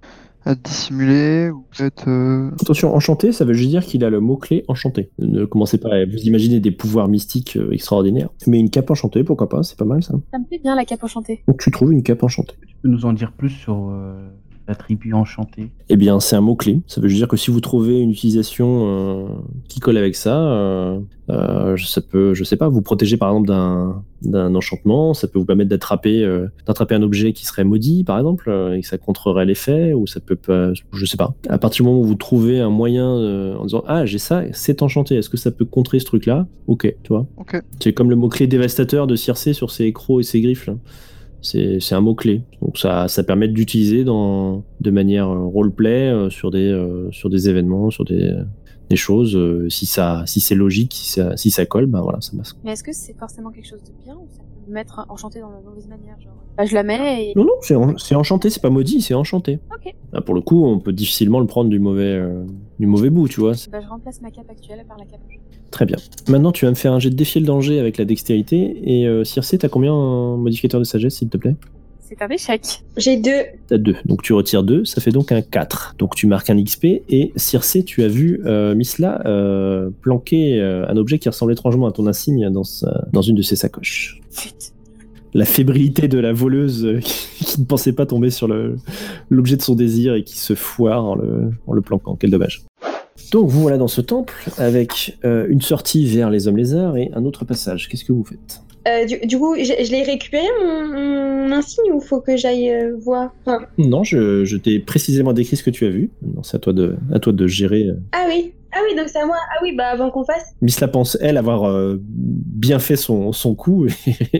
S5: à dissimuler ou peut-être...
S4: Attention, enchanté, ça veut juste dire qu'il a le mot-clé enchanté. Ne commencez pas à vous imaginer des pouvoirs mystiques extraordinaires. Mais une cape enchantée, pourquoi pas, c'est pas mal ça.
S1: Ça me fait bien la cape enchantée.
S4: Donc tu trouves une cape enchantée.
S6: Tu peux nous en dire plus sur l'attribut enchanté?
S4: Eh bien, c'est un mot-clé. Ça veut juste dire que si vous trouvez une utilisation qui colle avec ça, ça peut, je sais pas, vous protéger par exemple d'un enchantement, ça peut vous permettre d'attraper un objet qui serait maudit, par exemple, et que ça contrerait l'effet, ou ça peut pas, je sais pas. À partir du moment où vous trouvez un moyen en disant « Ah, j'ai ça, c'est enchanté, est-ce que ça peut contrer ce truc-là » Ok, tu vois.
S5: Ok.
S4: C'est comme le mot-clé dévastateur de Circé sur ses crocs et ses griffes, là. C'est un mot-clé. Donc ça permet d'utiliser de manière roleplay sur des événements, sur des choses. Si c'est logique, si ça colle, ben voilà, ça masque.
S1: Mais est-ce que c'est forcément quelque chose de bien ou ça peut me mettre enchanté dans la mauvaise manière, genre je la mets et...
S4: Non, c'est enchanté, c'est pas maudit, c'est enchanté.
S1: Ok.
S4: Là, pour le coup, on peut difficilement le prendre du mauvais bout, tu vois.
S1: Bah, je remplace ma cape actuelle par la cape enchantée.
S4: Très bien. Maintenant, tu vas me faire un jet de défier le danger avec la dextérité. Et Circé, t'as combien en modificateur de sagesse, s'il te plaît?
S1: C'est un échec.
S2: J'ai 2.
S4: T'as 2, donc tu retires 2, ça fait donc un 4. Donc tu marques un XP, et Circé, tu as vu Misla planquer un objet qui ressemble étrangement à ton insigne dans une de ses sacoches.
S1: Putain.
S4: La fébrilité de la voleuse qui ne pensait pas tomber sur l'objet de son désir et qui se foire en le planquant. Quel dommage. Donc vous voilà dans ce temple avec une sortie vers les hommes lézards et un autre passage. Qu'est-ce que vous faites?
S2: Du coup, je l'ai récupéré mon insigne ou faut que j'aille voir? Enfin...
S4: Non, je t'ai précisément décrit ce que tu as vu. Non, c'est à toi de gérer.
S2: Ah oui, donc c'est à moi. Ah oui, bah avant qu'on fasse.
S4: Misla pense, elle, avoir bien fait son coup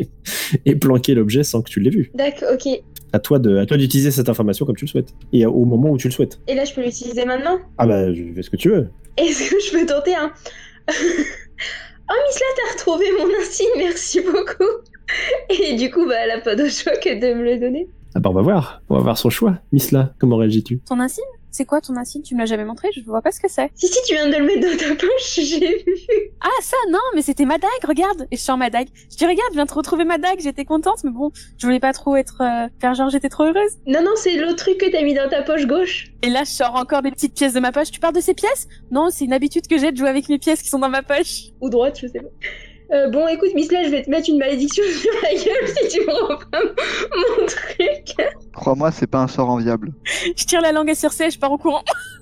S4: et planquer l'objet sans que tu l'aies vu.
S2: D'accord, ok.
S4: À toi d'utiliser cette information comme tu le souhaites. Et au moment où tu le souhaites.
S2: Et là, je peux l'utiliser maintenant?
S4: Ah bah, je fais ce que tu veux.
S2: Est-ce que je peux tenter un... Oh, Misla, t'as retrouvé mon insigne, merci beaucoup. Et du coup, bah, elle a pas d'autre choix que de me le donner.
S4: Ah bah, on va voir son choix. Misla, comment réagis-tu?
S1: Ton insigne? C'est quoi ton insigne? Tu me l'as jamais montré, je vois pas ce que c'est.
S2: Si, tu viens de le mettre dans ta poche, j'ai vu.
S1: Ah ça, non, mais c'était ma dague, regarde. Et je sors ma dague. Je dis regarde, je viens de retrouver ma dague, j'étais contente, mais bon, je voulais pas trop faire genre j'étais trop heureuse.
S2: Non, c'est l'autre truc que t'as mis dans ta poche gauche.
S1: Et là, je sors encore des petites pièces de ma poche. Tu parles de ces pièces? Non, c'est une habitude que j'ai de jouer avec mes pièces qui sont dans ma poche.
S2: Ou droite, je sais pas. Bon, écoute, Misla, je vais te mettre une malédiction sur la gueule si tu me rends pas mon truc.
S5: Crois-moi, c'est pas un sort enviable.
S1: Je tire la langue à Circé et je pars au courant.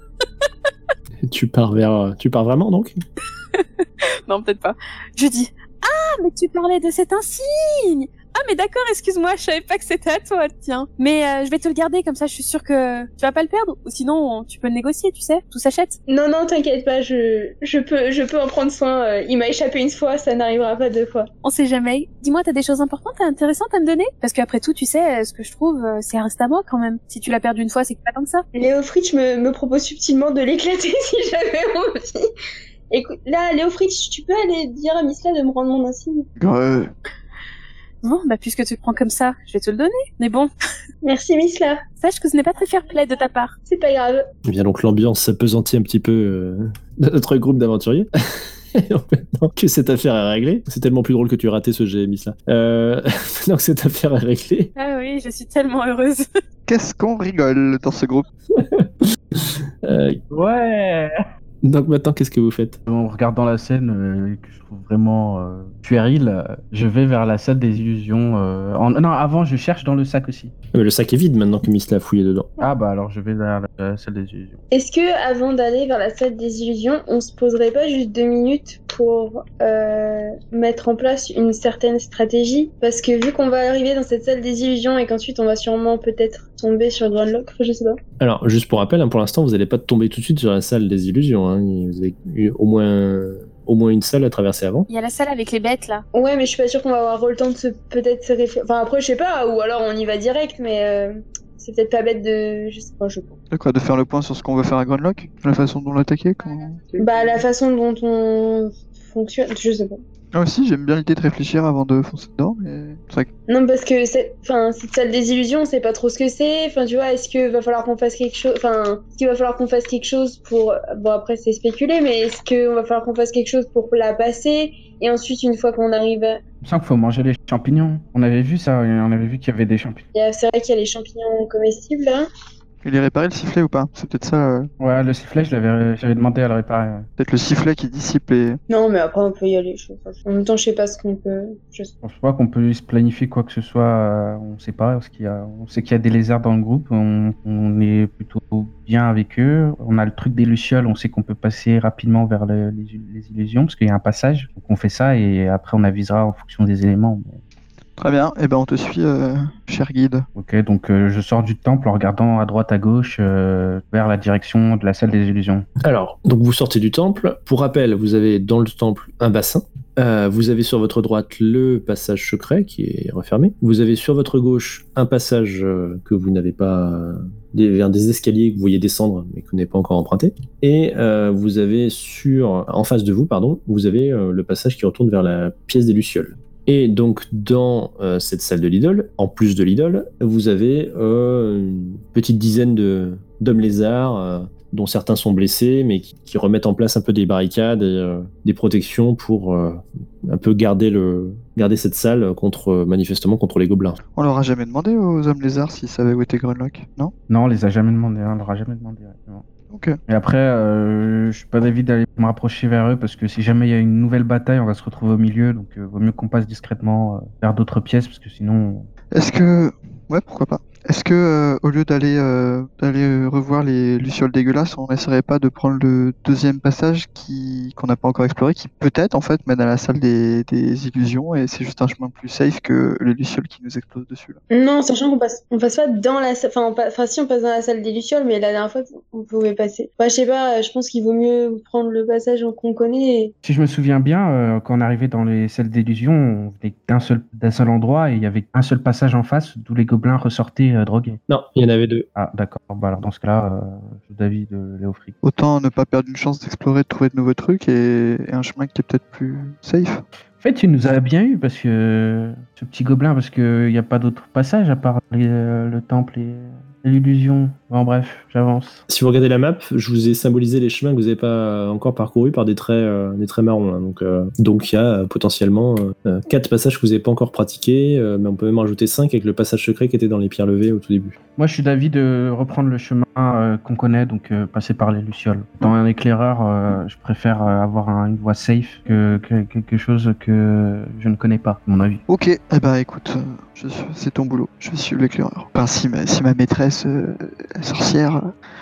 S4: Tu pars vraiment donc?
S1: Non, peut-être pas. Je dis ah, mais tu parlais de cet insigne. Ah, mais d'accord, excuse-moi, je savais pas que c'était à toi, tiens. Mais je vais te le garder, comme ça je suis sûre que tu vas pas le perdre. Ou sinon, tu peux le négocier, tu sais, tout s'achète.
S2: Non, t'inquiète pas, je peux en prendre soin. Il m'a échappé une fois, ça n'arrivera pas 2 fois.
S1: On sait jamais. Dis-moi, t'as des choses importantes et intéressantes à me donner? Parce qu'après tout, tu sais, ce que je trouve, c'est reste à moi quand même. Si tu l'as perdu une fois, c'est pas tant que ça.
S2: Léofritch me propose subtilement de l'éclater si j'avais envie. Écoute, là, Léofritch, tu peux aller dire à Misla de me rendre mon insigne?
S1: Bon, bah puisque tu le prends comme ça, je vais te le donner. Mais bon.
S2: Merci Misla.
S1: Sache que ce n'est pas très fair-play de ta part.
S2: C'est pas grave.
S4: Eh bien donc l'ambiance s'appesantit un petit peu de notre groupe d'aventuriers. Maintenant que cette affaire est réglée, c'est tellement plus drôle que tu aies raté ce jet, Misla. Maintenant que cette affaire est réglée...
S1: Ah oui, je suis tellement heureuse.
S5: Qu'est-ce qu'on rigole dans ce groupe?
S6: Ouais.
S4: Donc maintenant, qu'est-ce que vous faites?
S6: En regardant la scène que je trouve vraiment puérile, je vais vers la salle des illusions. Non, avant, je cherche dans le sac aussi.
S4: Le sac est vide maintenant que Misla a fouillé dedans.
S6: Ah bah alors je vais vers la salle des illusions.
S2: Est-ce que avant d'aller vers la salle des illusions, on se poserait pas juste 2 minutes pour mettre en place une certaine stratégie? Parce que vu qu'on va arriver dans cette salle des illusions et qu'ensuite on va sûrement peut-être tomber sur Grunlock, je sais pas.
S4: Alors, juste pour rappel, pour l'instant, vous n'allez pas tomber tout de suite sur la salle des illusions. Vous avez eu au moins une salle à traverser avant.
S1: Il y a la salle avec les bêtes, là.
S2: Ouais, mais je suis pas sûre qu'on va avoir le temps de peut-être se réfléchir. Enfin, après, je sais pas, ou alors on y va direct, mais c'est peut-être pas bête de... Je sais pas, je pense.
S5: De quoi? De faire le point sur ce qu'on veut faire à Grunlock? La façon dont l'attaquer
S2: Bah, la façon dont on fonctionne, je sais pas.
S5: Ah aussi, j'aime bien l'idée de réfléchir avant de foncer dedans, mais c'est vrai que...
S2: Non, parce que cette salle des illusions, on sait pas trop ce que c'est. Enfin, tu vois, est-ce que va falloir qu'on fasse quelque chose... Enfin, est-ce qu'il va falloir qu'on fasse quelque chose pour... Bon, après, c'est spéculé, mais est-ce qu'on va falloir qu'on fasse quelque chose pour la passer? Et ensuite, une fois qu'on arrive...
S6: Il me semble qu'il faut manger les champignons. On avait vu ça, on avait vu qu'il y avait des champignons.
S2: C'est vrai qu'il y a les champignons comestibles, là.
S5: Il est réparé le sifflet ou pas? C'est peut-être ça.
S6: Ouais, le sifflet, j'avais demandé à le réparer.
S5: Peut-être le sifflet qui dissipe les.
S2: Non, mais après, on peut y aller. En même temps, je sais pas ce qu'on peut.
S6: Je crois qu'on peut se planifier quoi que ce soit. On sait pas, parce on sait qu'il y a des lézards dans le groupe. On est plutôt bien avec eux. On a le truc des lucioles. On sait qu'on peut passer rapidement vers les illusions, parce qu'il y a un passage. Donc on fait ça et après on avisera en fonction des éléments.
S5: Très bien, et ben on te suit, cher guide.
S6: Ok, donc je sors du temple en regardant à droite à gauche vers la direction de la salle des illusions.
S4: Alors, donc vous sortez du temple. Pour rappel, vous avez dans le temple un bassin. Vous avez sur votre droite le passage secret qui est refermé. Vous avez sur votre gauche un passage que vous n'avez pas... vers des escaliers que vous voyez descendre mais que vous n'avez pas encore emprunté. Et vous avez en face de vous, vous avez le passage qui retourne vers la pièce des lucioles. Et donc, dans cette salle de l'idole, en plus de l'idole, vous avez une petite dizaine d'hommes lézards, dont certains sont blessés, mais qui remettent en place un peu des barricades et des protections pour un peu garder cette salle manifestement contre les gobelins.
S5: On leur a jamais demandé aux hommes lézards s'ils savaient où était Grunlock, non?
S6: Non, on les a jamais demandé, on leur a jamais demandé. Non.
S5: Ok.
S6: Et après, je suis pas d'avis d'aller me rapprocher vers eux parce que si jamais il y a une nouvelle bataille, on va se retrouver au milieu, donc vaut mieux qu'on passe discrètement vers d'autres pièces parce que sinon.
S5: Est-ce que, ouais, pourquoi pas. Est-ce que au lieu d'aller revoir les lucioles dégueulasses, on n'essaierait pas de prendre le deuxième passage qu'on n'a pas encore exploré, qui peut-être en fait mène à la salle des illusions et c'est juste un chemin plus safe que les lucioles qui nous explosent dessus là.
S2: Non, sachant qu'on passe pas dans la salle. Enfin, si on passe dans la salle des lucioles, mais la dernière fois on pouvait passer. Bah, je sais pas. Je pense qu'il vaut mieux prendre le passage qu'on connaît. Et...
S6: Si je me souviens bien, quand on arrivait dans les salles d'illusions, on venait d'un seul endroit et il y avait un seul passage en face d'où les gobelins ressortaient drogués.
S4: Non, il y en avait 2.
S6: Ah, d'accord. Bah alors dans ce cas-là, je suis d'avis de Léo Frick.
S5: Autant ne pas perdre une chance d'explorer, de trouver de nouveaux trucs et un chemin qui est peut-être plus safe.
S6: En fait, tu nous as bien eu parce que ce petit gobelin, parce qu'il n'y a pas d'autre passage à part le temple et l'illusion. Bon, bref, j'avance.
S4: Si vous regardez la map, je vous ai symbolisé les chemins que vous n'avez pas encore parcourus par des traits marrons. Hein. Donc il y a potentiellement 4 passages que vous n'avez pas encore pratiqués, mais on peut même rajouter 5 avec le passage secret qui était dans les pierres levées au tout début.
S6: Moi, je suis d'avis de reprendre le chemin qu'on connaît, donc passer par les lucioles. Dans un éclaireur, je préfère avoir une voie safe que quelque chose que je ne connais pas, à mon avis.
S5: Ok, eh ben écoute, c'est ton boulot, je vais suivre l'éclaireur. Enfin, si ma maîtresse sorcière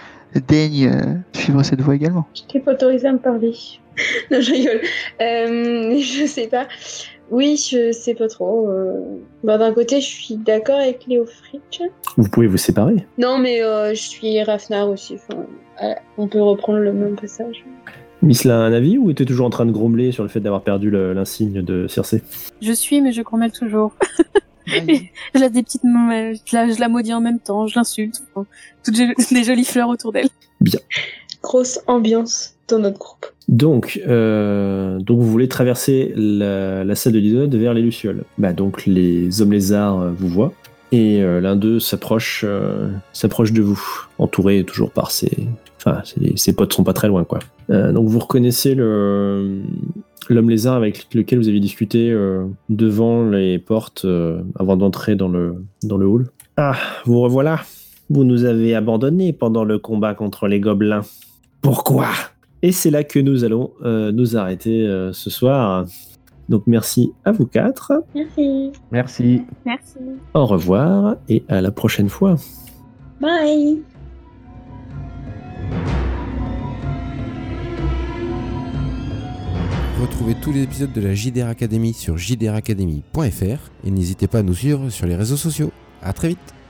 S5: daigne suivre cette voie également.
S2: Je t'ai pas autorisé à me parler. Non, je rigole. Je sais pas. Oui, je sais pas trop. D'un côté, je suis d'accord avec Léo Frick.
S4: Vous pouvez vous séparer.
S2: Non, mais je suis Rafnar aussi. On peut reprendre le même passage.
S4: Miss a un avis ou était toujours en train de grommeler sur le fait d'avoir perdu l'insigne de Circé?
S1: Je suis, mais je grommelle toujours. Je la des petites, je la maudis en même temps, je l'insulte. Enfin, toutes des jolies fleurs autour d'elle.
S4: Bien.
S2: Grosse ambiance dans notre groupe.
S4: Donc vous voulez traverser la salle de l'idole vers les lucioles. Donc les hommes lézards vous voient et l'un d'eux s'approche de vous, entouré toujours par ses potes sont pas très loin quoi. Donc vous reconnaissez l'homme lézard avec lequel vous aviez discuté devant les portes avant d'entrer dans le hall. Ah, vous revoilà. Vous nous avez abandonnés pendant le combat contre les gobelins. Pourquoi ? Et c'est là que nous allons nous arrêter ce soir. Donc merci à vous 4.
S2: Merci.
S6: Merci.
S2: Merci.
S4: Au revoir et à la prochaine fois.
S2: Bye.
S7: Retrouvez tous les épisodes de la JDR Academy sur jdracademy.fr et n'hésitez pas à nous suivre sur les réseaux sociaux. À très vite.